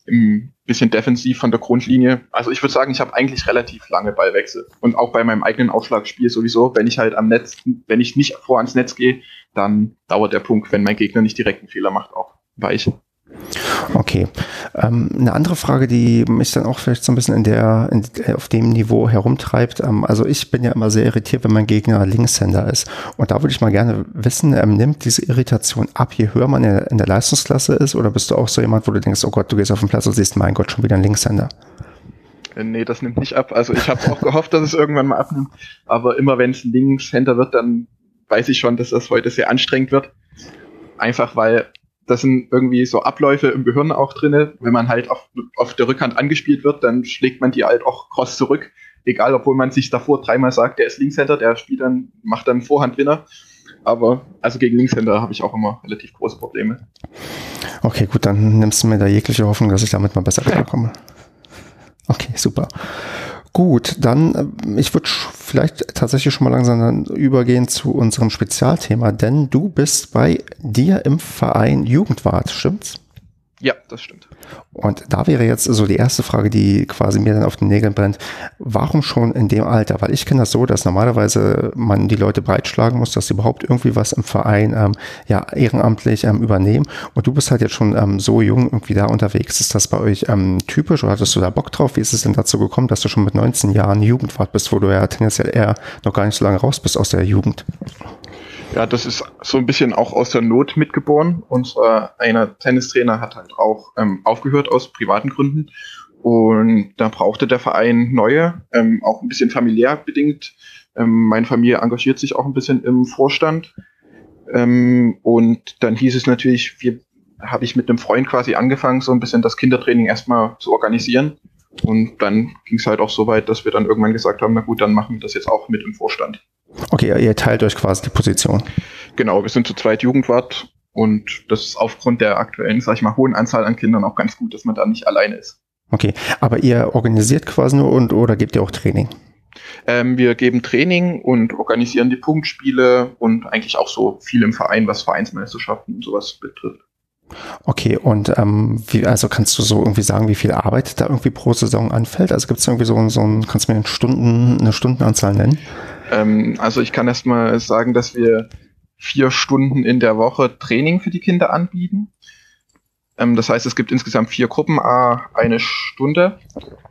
ein bisschen defensiv von der Grundlinie. Also ich würde sagen, ich habe eigentlich relativ lange Ballwechsel. Und auch bei meinem eigenen Aufschlagspiel sowieso, wenn ich halt am Netz, wenn ich nicht vor ans Netz gehe, dann dauert der Punkt, wenn mein Gegner nicht direkt einen Fehler macht, auch weich. Okay. Ähm, eine andere Frage, die mich dann auch vielleicht so ein bisschen in der, in, auf dem Niveau herumtreibt. Ähm, also ich bin ja immer sehr irritiert, wenn mein Gegner Linkshänder ist. Und da würde ich mal gerne wissen, ähm, nimmt diese Irritation ab, je höher man in der, in der Leistungsklasse ist? Oder bist du auch so jemand, wo du denkst, oh Gott, du gehst auf den Platz und siehst, mein Gott, schon wieder ein Linkshänder? Nee, das nimmt nicht ab. Also ich habe auch gehofft, dass es irgendwann mal abnimmt. Aber immer wenn es Linkshänder wird, dann weiß ich schon, dass das heute sehr anstrengend wird. Einfach weil das sind irgendwie so Abläufe im Gehirn auch drin. Wenn man halt auf, auf der Rückhand angespielt wird, dann schlägt man die halt auch cross zurück. Egal, obwohl man sich davor dreimal sagt, der ist Linkshänder, der spielt dann, macht dann Vorhandwinner. Aber also gegen Linkshänder habe ich auch immer relativ große Probleme. Okay, gut, dann nimmst du mir da jegliche Hoffnung, dass ich damit mal besser klarkomme. Okay, super. Gut, dann, ich würde vielleicht tatsächlich schon mal langsam dann übergehen zu unserem Spezialthema, denn du bist bei dir im Verein Jugendwart, stimmt's? Ja, das stimmt. Und da wäre jetzt so die erste Frage, die quasi mir dann auf den Nägeln brennt. Warum schon in dem Alter? Weil ich kenne das so, dass normalerweise man die Leute breitschlagen muss, dass sie überhaupt irgendwie was im Verein ähm, ja ehrenamtlich ähm, übernehmen. Und du bist halt jetzt schon ähm, so jung irgendwie da unterwegs. Ist das bei euch ähm, typisch oder hattest du da Bock drauf? Wie ist es denn dazu gekommen, dass du schon mit neunzehn Jahren Jugendwart bist, wo du ja tendenziell eher noch gar nicht so lange raus bist aus der Jugend? Ja, das ist so ein bisschen auch aus der Not mitgeboren. Unser einer Tennistrainer hat halt auch ähm, aufgehört aus privaten Gründen und da brauchte der Verein neue, ähm, auch ein bisschen familiär bedingt. Ähm, meine Familie engagiert sich auch ein bisschen im Vorstand ähm, und dann hieß es natürlich, wir habe ich mit einem Freund quasi angefangen, so ein bisschen das Kindertraining erstmal zu organisieren und dann ging es halt auch so weit, dass wir dann irgendwann gesagt haben, na gut, dann machen wir das jetzt auch mit im Vorstand. Okay, ihr teilt euch quasi die Position. Genau, wir sind zu zweit Jugendwart und das ist aufgrund der aktuellen, sag ich mal, hohen Anzahl an Kindern auch ganz gut, dass man da nicht alleine ist. Okay, aber ihr organisiert quasi nur und oder gebt ihr auch Training? Ähm, wir geben Training und organisieren die Punktspiele und eigentlich auch so viel im Verein, was Vereinsmeisterschaften und sowas betrifft. Okay, und ähm, wie, also kannst du so irgendwie sagen, wie viel Arbeit da irgendwie pro Saison anfällt? Also gibt es irgendwie so, so ein, kannst du mir eine, Stunden, eine Stundenanzahl nennen? Ähm, also ich kann erst mal sagen, dass wir vier Stunden in der Woche Training für die Kinder anbieten. Ähm, das heißt, es gibt insgesamt vier Gruppen, a eine Stunde.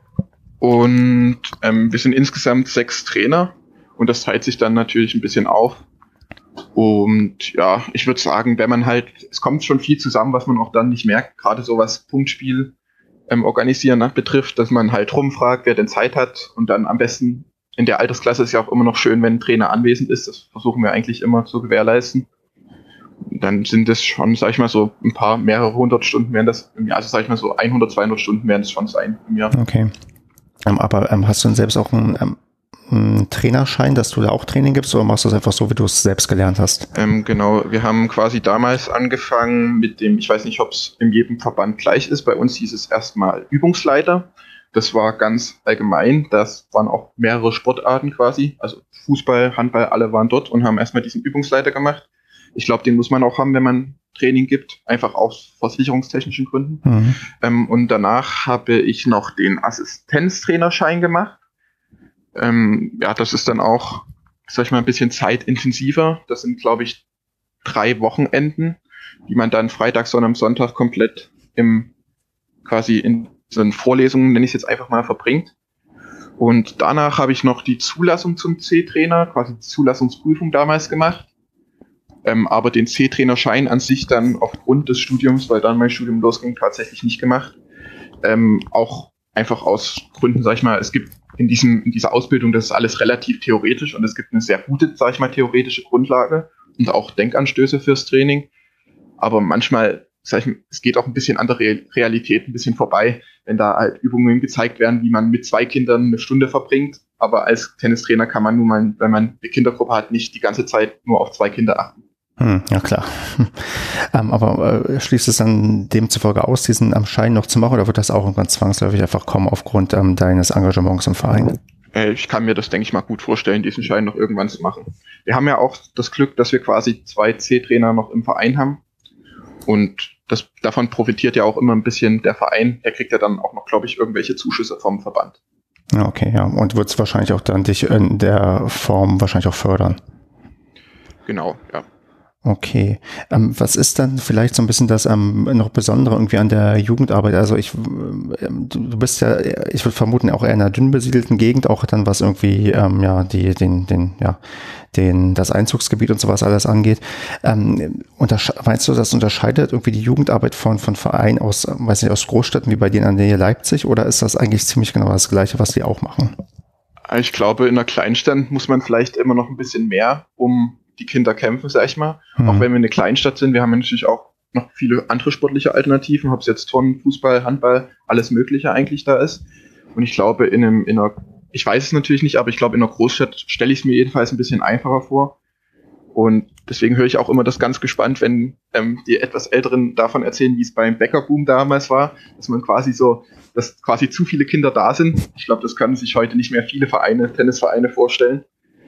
Und ähm, wir sind insgesamt sechs Trainer und das teilt sich dann natürlich ein bisschen auf. Und ja, ich würde sagen, wenn man halt, es kommt schon viel zusammen, was man auch dann nicht merkt, gerade so was Punktspiel ähm, organisieren ne, betrifft, dass man halt rumfragt, wer denn Zeit hat und dann am besten in der Altersklasse ist ja auch immer noch schön, wenn ein Trainer anwesend ist, das versuchen wir eigentlich immer zu gewährleisten. Dann sind es schon, sag ich mal, so ein paar, mehrere hundert Stunden werden das im Jahr, also sag ich mal so hundert, zweihundert Stunden werden es schon sein im Jahr. Okay. Ähm, aber ähm, hast du denn selbst auch einen, ähm, einen Trainerschein, dass du da auch Training gibst oder machst du es einfach so, wie du es selbst gelernt hast? Ähm, genau, wir haben quasi damals angefangen mit dem, ich weiß nicht, ob es in jedem Verband gleich ist, bei uns hieß es erstmal Übungsleiter. Das war ganz allgemein, das waren auch mehrere Sportarten quasi, also Fußball, Handball, alle waren dort und haben erstmal diesen Übungsleiter gemacht. Ich glaube, den muss man auch haben, wenn man Training gibt, einfach aus versicherungstechnischen Gründen. Mhm. Ähm, und danach habe ich noch den Assistenztrainerschein gemacht. Ähm, ja, das ist dann auch, sag ich mal, ein bisschen zeitintensiver. Das sind, glaube ich, drei Wochenenden, die man dann Freitag, Sonntag, Sonntag komplett im quasi in so einen Vorlesungen, nenne ich es jetzt einfach mal, verbringt. Und danach habe ich noch die Zulassung zum C-Trainer, quasi die Zulassungsprüfung damals gemacht. Ähm, aber den C-Trainerschein an sich dann aufgrund des Studiums, weil dann mein Studium losging, tatsächlich nicht gemacht. Ähm, auch einfach aus Gründen, sag ich mal, es gibt in diesem, in dieser Ausbildung, das ist alles relativ theoretisch und es gibt eine sehr gute, sag ich mal, theoretische Grundlage und auch Denkanstöße fürs Training. Aber manchmal, sag ich mal, es geht auch ein bisschen an der Realität ein bisschen vorbei, wenn da halt Übungen gezeigt werden, wie man mit zwei Kindern eine Stunde verbringt. Aber als Tennistrainer kann man nun mal, wenn man eine Kindergruppe hat, nicht die ganze Zeit nur auf zwei Kinder achten. Hm, ja klar. ähm, aber äh, schließt es dann demzufolge aus, diesen ähm, Schein noch zu machen oder wird das auch irgendwann zwangsläufig einfach kommen aufgrund ähm, deines Engagements im Verein? Äh, ich kann mir das, denke ich mal, gut vorstellen, diesen Schein noch irgendwann zu machen. Wir haben ja auch das Glück, dass wir quasi zwei C-Trainer noch im Verein haben. Und das, davon profitiert ja auch immer ein bisschen der Verein. Er kriegt ja dann auch noch, glaube ich, irgendwelche Zuschüsse vom Verband. Ja, okay, ja. Und wird es wahrscheinlich auch dann dich in der Form wahrscheinlich auch fördern. Genau, ja. Okay. Ähm, was ist dann vielleicht so ein bisschen das ähm, noch Besondere irgendwie an der Jugendarbeit? Also ich, ähm, du bist ja, ich würde vermuten, auch eher in einer dünn besiedelten Gegend, auch dann was irgendwie, ähm, ja, die, den, den, ja, den, das Einzugsgebiet und sowas alles angeht. Ähm, untersche- meinst du, das unterscheidet irgendwie die Jugendarbeit von, von Vereinen aus, weiß nicht, aus Großstädten wie bei denen an der Nähe Leipzig, oder ist das eigentlich ziemlich genau das Gleiche, was die auch machen? Ich glaube, in einer Kleinstadt muss man vielleicht immer noch ein bisschen mehr um die Kinder kämpfen, sag ich mal. Hm. Auch wenn wir eine Kleinstadt sind, wir haben natürlich auch noch viele andere sportliche Alternativen, ob es jetzt Turnen, Fußball, Handball, alles Mögliche eigentlich da ist. Und ich glaube, in einem, in einer, ich weiß es natürlich nicht, aber ich glaube, in einer Großstadt stelle ich es mir jedenfalls ein bisschen einfacher vor. Und deswegen höre ich auch immer das ganz gespannt, wenn ähm, die etwas Älteren davon erzählen, wie es beim Bäckerboom damals war, dass man quasi so, dass quasi zu viele Kinder da sind. Ich glaube, das können sich heute nicht mehr viele Vereine, Tennisvereine vorstellen.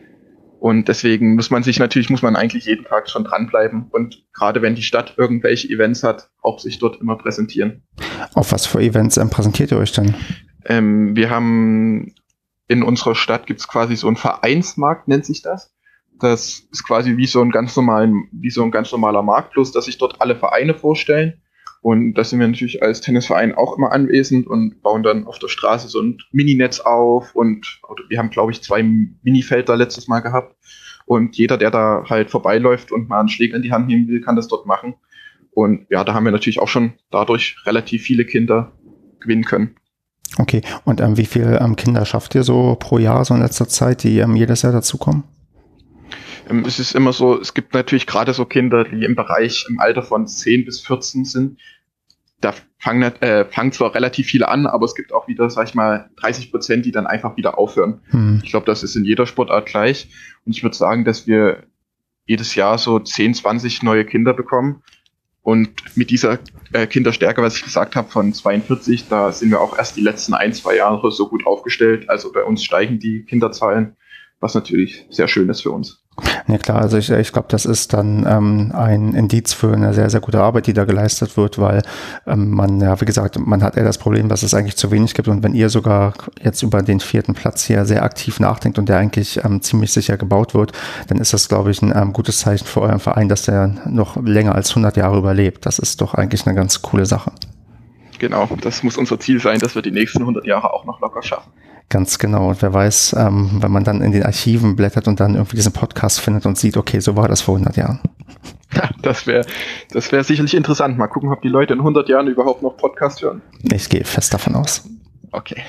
Und deswegen muss man sich natürlich, muss man eigentlich jeden Tag schon dranbleiben und gerade wenn die Stadt irgendwelche Events hat, auch sich dort immer präsentieren. Auf was für Events ähm, präsentiert ihr euch denn? Ähm, wir haben in unserer Stadt gibt's quasi so einen Vereinsmarkt, nennt sich das. Das ist quasi wie so ein ganz normalen, wie so ein ganz normaler Markt, bloß dass sich dort alle Vereine vorstellen. Und da sind wir natürlich als Tennisverein auch immer anwesend und bauen dann auf der Straße so ein Mininetz auf und wir haben, glaube ich, zwei Minifelder letztes Mal gehabt. Und jeder, der da halt vorbeiläuft und mal einen Schläger in die Hand nehmen will, kann das dort machen. Und ja, da haben wir natürlich auch schon dadurch relativ viele Kinder gewinnen können. Okay, und ähm, wie viele ähm, Kinder schafft ihr so pro Jahr, so in letzter Zeit, die ähm, jedes Jahr dazukommen? Ähm, es ist immer so, es gibt natürlich gerade so Kinder, die im Bereich im Alter von zehn bis vierzehn sind. Da fangen, äh, fangen zwar relativ viele an, aber es gibt auch wieder, sag ich mal, dreißig Prozent, die dann einfach wieder aufhören. Hm. Ich glaube, das ist in jeder Sportart gleich. Und ich würde sagen, dass wir jedes Jahr so zehn, zwanzig neue Kinder bekommen. Und mit dieser äh, Kinderstärke, was ich gesagt habe, von zweiundvierzig, da sind wir auch erst die letzten ein, zwei Jahre so gut aufgestellt. Also bei uns steigen die Kinderzahlen, was natürlich sehr schön ist für uns. Ja klar, also ich, ich glaube, das ist dann ähm, ein Indiz für eine sehr, sehr gute Arbeit, die da geleistet wird, weil ähm, man, ja, wie gesagt, man hat eher das Problem, dass es eigentlich zu wenig gibt und wenn ihr sogar jetzt über den vierten Platz hier sehr aktiv nachdenkt und der eigentlich ähm, ziemlich sicher gebaut wird, dann ist das, glaube ich, ein ähm, gutes Zeichen für euren Verein, dass der noch länger als hundert Jahre überlebt. Das ist doch eigentlich eine ganz coole Sache. Genau, das muss unser Ziel sein, dass wir die nächsten hundert Jahre auch noch locker schaffen. Ganz genau. Und wer weiß, ähm, wenn man dann in den Archiven blättert und dann irgendwie diesen Podcast findet und sieht, okay, so war das vor hundert Jahren. Ja, das wäre das wäre sicherlich interessant. Mal gucken, ob die Leute in hundert Jahren überhaupt noch Podcast hören. Ich gehe fest davon aus. Okay.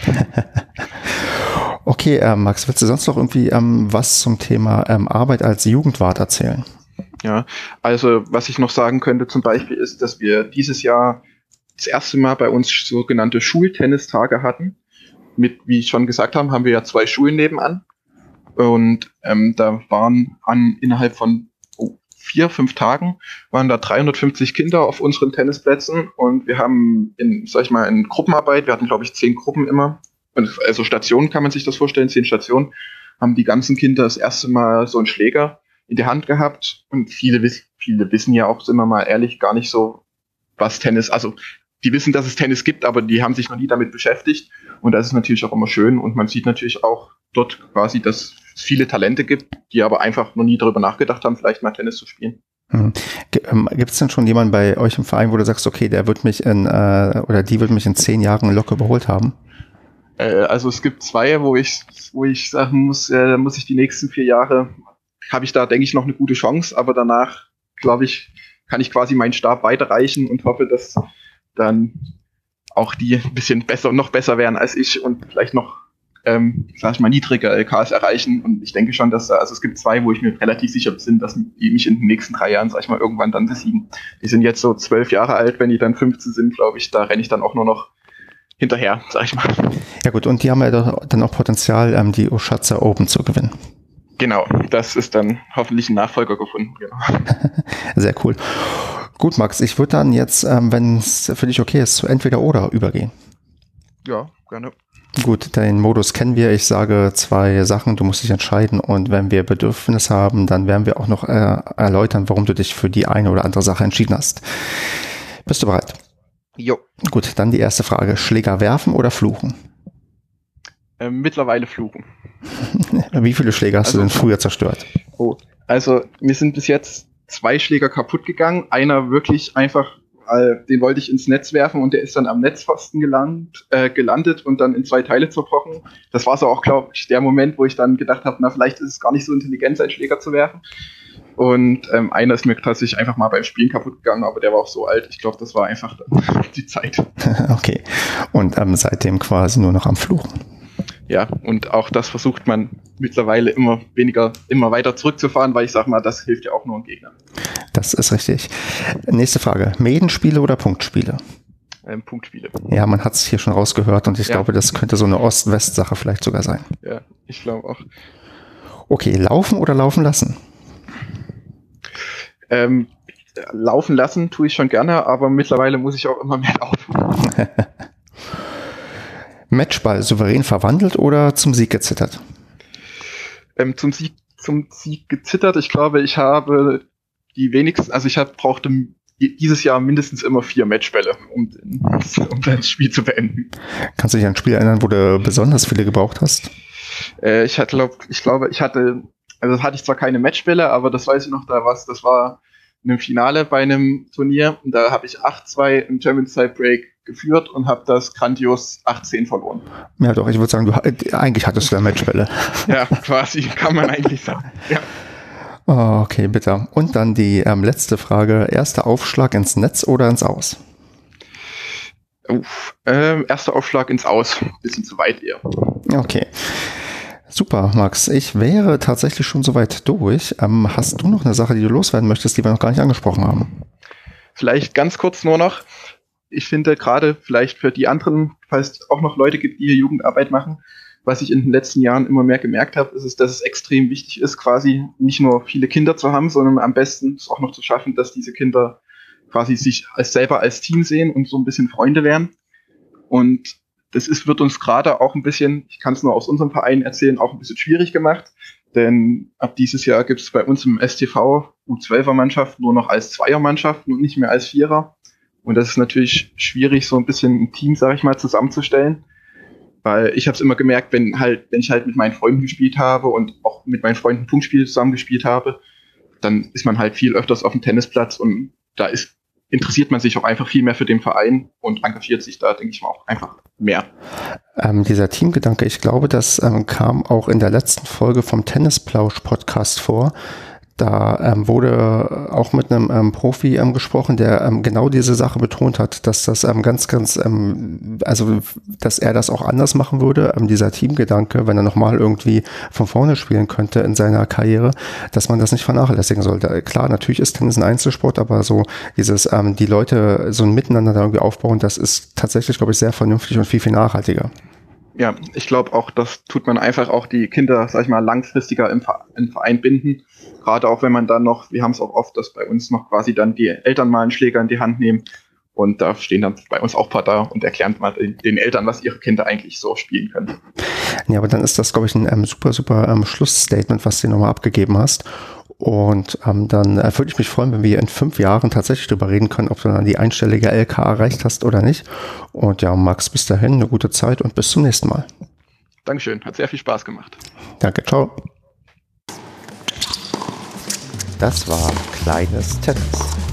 Okay, äh, Max, willst du sonst noch irgendwie ähm, was zum Thema ähm, Arbeit als Jugendwart erzählen? Ja, also was ich noch sagen könnte zum Beispiel ist, dass wir dieses Jahr das erste Mal bei uns sogenannte Schultennistage hatten. Mit, wie ich schon gesagt habe, haben wir ja zwei Schulen nebenan. Und ähm, da waren an innerhalb von oh, vier, fünf Tagen waren da dreihundertfünfzig Kinder auf unseren Tennisplätzen. Und wir haben in, sag ich mal, in Gruppenarbeit, wir hatten, glaube ich, zehn Gruppen immer. Also Stationen kann man sich das vorstellen, zehn Stationen, haben die ganzen Kinder das erste Mal so einen Schläger in der Hand gehabt. Und viele, viele wissen ja auch, sind wir mal ehrlich, gar nicht so, was Tennis, also die wissen, dass es Tennis gibt, aber die haben sich noch nie damit beschäftigt. Und das ist natürlich auch immer schön. Und man sieht natürlich auch dort quasi, dass es viele Talente gibt, die aber einfach noch nie darüber nachgedacht haben, vielleicht mal Tennis zu spielen. Hm. Gibt es denn schon jemanden bei euch im Verein, wo du sagst, okay, der wird mich in, äh, oder die wird mich in zehn Jahren locker überholt haben? Äh, also es gibt zwei, wo ich, wo ich sagen muss, äh, muss ich die nächsten vier Jahre, habe ich da, denke ich, noch eine gute Chance. Aber danach, glaube ich, kann ich quasi meinen Stab weiterreichen und hoffe, dass dann auch die ein bisschen besser, noch besser werden als ich und vielleicht noch, ähm, sag ich mal, niedrige L Ks erreichen. Und ich denke schon, dass da, also es gibt zwei, wo ich mir relativ sicher bin, dass die mich in den nächsten drei Jahren, sag ich mal, irgendwann dann besiegen. Die sind jetzt so zwölf Jahre alt, wenn die dann fünfzehn sind, glaube ich, da renne ich dann auch nur noch hinterher, sag ich mal. Ja gut, und die haben ja dann auch Potenzial, ähm, die Oschatzer Open zu gewinnen. Genau, das ist dann hoffentlich ein Nachfolger gefunden. Genau. Sehr cool. Gut, Max, ich würde dann jetzt, ähm, wenn es für dich okay ist, zu entweder oder übergehen. Ja, gerne. Gut, den Modus kennen wir. Ich sage zwei Sachen, du musst dich entscheiden und wenn wir Bedürfnis haben, dann werden wir auch noch äh, erläutern, warum du dich für die eine oder andere Sache entschieden hast. Bist du bereit? Jo. Gut, dann die erste Frage. Schläger werfen oder fluchen? Äh, mittlerweile fluchen. Wie viele Schläger hast also, du denn früher zerstört? Oh, also mir sind bis jetzt zwei Schläger kaputt gegangen. Einer wirklich einfach, äh, den wollte ich ins Netz werfen und der ist dann am Netzpfosten gelandet, äh, gelandet und dann in zwei Teile zerbrochen. Das war so auch, glaube ich, der Moment, wo ich dann gedacht habe, na, vielleicht ist es gar nicht so intelligent, seinen Schläger zu werfen. Und ähm, einer ist mir tatsächlich einfach mal beim Spielen kaputt gegangen, aber der war auch so alt. Ich glaube, das war einfach die Zeit. Okay. Und ähm, seitdem quasi nur noch am Fluchen. Ja, und auch das versucht man mittlerweile immer weniger, immer weiter zurückzufahren, weil ich sag mal, das hilft ja auch nur einem Gegner. Das ist richtig. Nächste Frage. Medenspiele oder Punktspiele? Ähm, Punktspiele. Ja, man hat es hier schon rausgehört und ich ja. glaube, das könnte so eine Ost-West-Sache vielleicht sogar sein. Ja, ich glaube auch. Okay, laufen oder laufen lassen? Ähm, laufen lassen tue ich schon gerne, aber mittlerweile muss ich auch immer mehr laufen. Matchball souverän verwandelt oder zum Sieg gezittert? Ähm, zum Sieg, zum Sieg gezittert. Ich glaube, ich habe die wenigsten, also ich hab, brauchte dieses Jahr mindestens immer vier Matchbälle, um, um das Spiel zu beenden. Kannst du dich an ein Spiel erinnern, wo du besonders viele gebraucht hast? Äh, ich hatte, glaub, ich glaube, ich hatte, also hatte ich zwar keine Matchbälle, aber das weiß ich noch, da was, das war in einem Finale bei einem Turnier und da habe ich acht zwei im German Tiebreak geführt und habe das grandios acht zehn verloren. Ja doch, ich würde sagen, du eigentlich hattest du ja Matchbälle. Ja, quasi, kann man eigentlich sagen. Ja. Oh, okay, bitte. Und dann die ähm, letzte Frage. Erster Aufschlag ins Netz oder ins Aus? Uff, äh, erster Aufschlag ins Aus. Bisschen zu weit eher. Okay. Super, Max. Ich wäre tatsächlich schon soweit durch. Ähm, hast du noch eine Sache, die du loswerden möchtest, die wir noch gar nicht angesprochen haben? Vielleicht ganz kurz nur noch. Ich finde gerade vielleicht für die anderen, falls es auch noch Leute gibt, die hier Jugendarbeit machen, was ich in den letzten Jahren immer mehr gemerkt habe, ist, dass es extrem wichtig ist, quasi nicht nur viele Kinder zu haben, sondern am besten es auch noch zu schaffen, dass diese Kinder quasi sich als selber als Team sehen und so ein bisschen Freunde werden. Und das ist, wird uns gerade auch ein bisschen, ich kann es nur aus unserem Verein erzählen, auch ein bisschen schwierig gemacht. Denn ab dieses Jahr gibt es bei uns im S T V U zwölfer Mannschaft nur noch als Zweiermannschaft und nicht mehr als Vierer. Und das ist natürlich schwierig, so ein bisschen ein Team, sage ich mal, zusammenzustellen. Weil ich habe es immer gemerkt, wenn halt, wenn ich halt mit meinen Freunden gespielt habe und auch mit meinen Freunden Punktspiele zusammen gespielt habe, dann ist man halt viel öfters auf dem Tennisplatz und da ist, interessiert man sich auch einfach viel mehr für den Verein und engagiert sich da, denke ich mal, auch einfach mehr. Ähm, dieser Teamgedanke, ich glaube, das ähm, kam auch in der letzten Folge vom Tennisplausch-Podcast vor. Da ähm, wurde auch mit einem ähm, Profi ähm, gesprochen, der ähm, genau diese Sache betont hat, dass das ähm, ganz, ganz, ähm, also dass er das auch anders machen würde, ähm, dieser Teamgedanke, wenn er nochmal irgendwie von vorne spielen könnte in seiner Karriere, dass man das nicht vernachlässigen sollte. Klar, natürlich ist Tennis ein Einzelsport, aber so dieses, ähm, die Leute so ein Miteinander da irgendwie aufbauen, das ist tatsächlich, glaube ich, sehr vernünftig und viel, viel nachhaltiger. Ja, ich glaube auch, das tut man einfach auch die Kinder, sag ich mal, langfristiger im Verein binden. Gerade auch, wenn man dann noch, wir haben es auch oft, dass bei uns noch quasi dann die Eltern mal einen Schläger in die Hand nehmen. Und da stehen dann bei uns auch ein paar da und erklären mal den Eltern, was ihre Kinder eigentlich so spielen können. Ja, aber dann ist das, glaube ich, ein ähm, super, super ähm, Schlussstatement, was du nochmal abgegeben hast. Und ähm, dann äh, würde ich mich freuen, wenn wir in fünf Jahren tatsächlich darüber reden können, ob du dann die einstellige L K erreicht hast oder nicht. Und ja, Max, bis dahin eine gute Zeit und bis zum nächsten Mal. Dankeschön, hat sehr viel Spaß gemacht. Danke, ciao. Das war Kleines Tennis.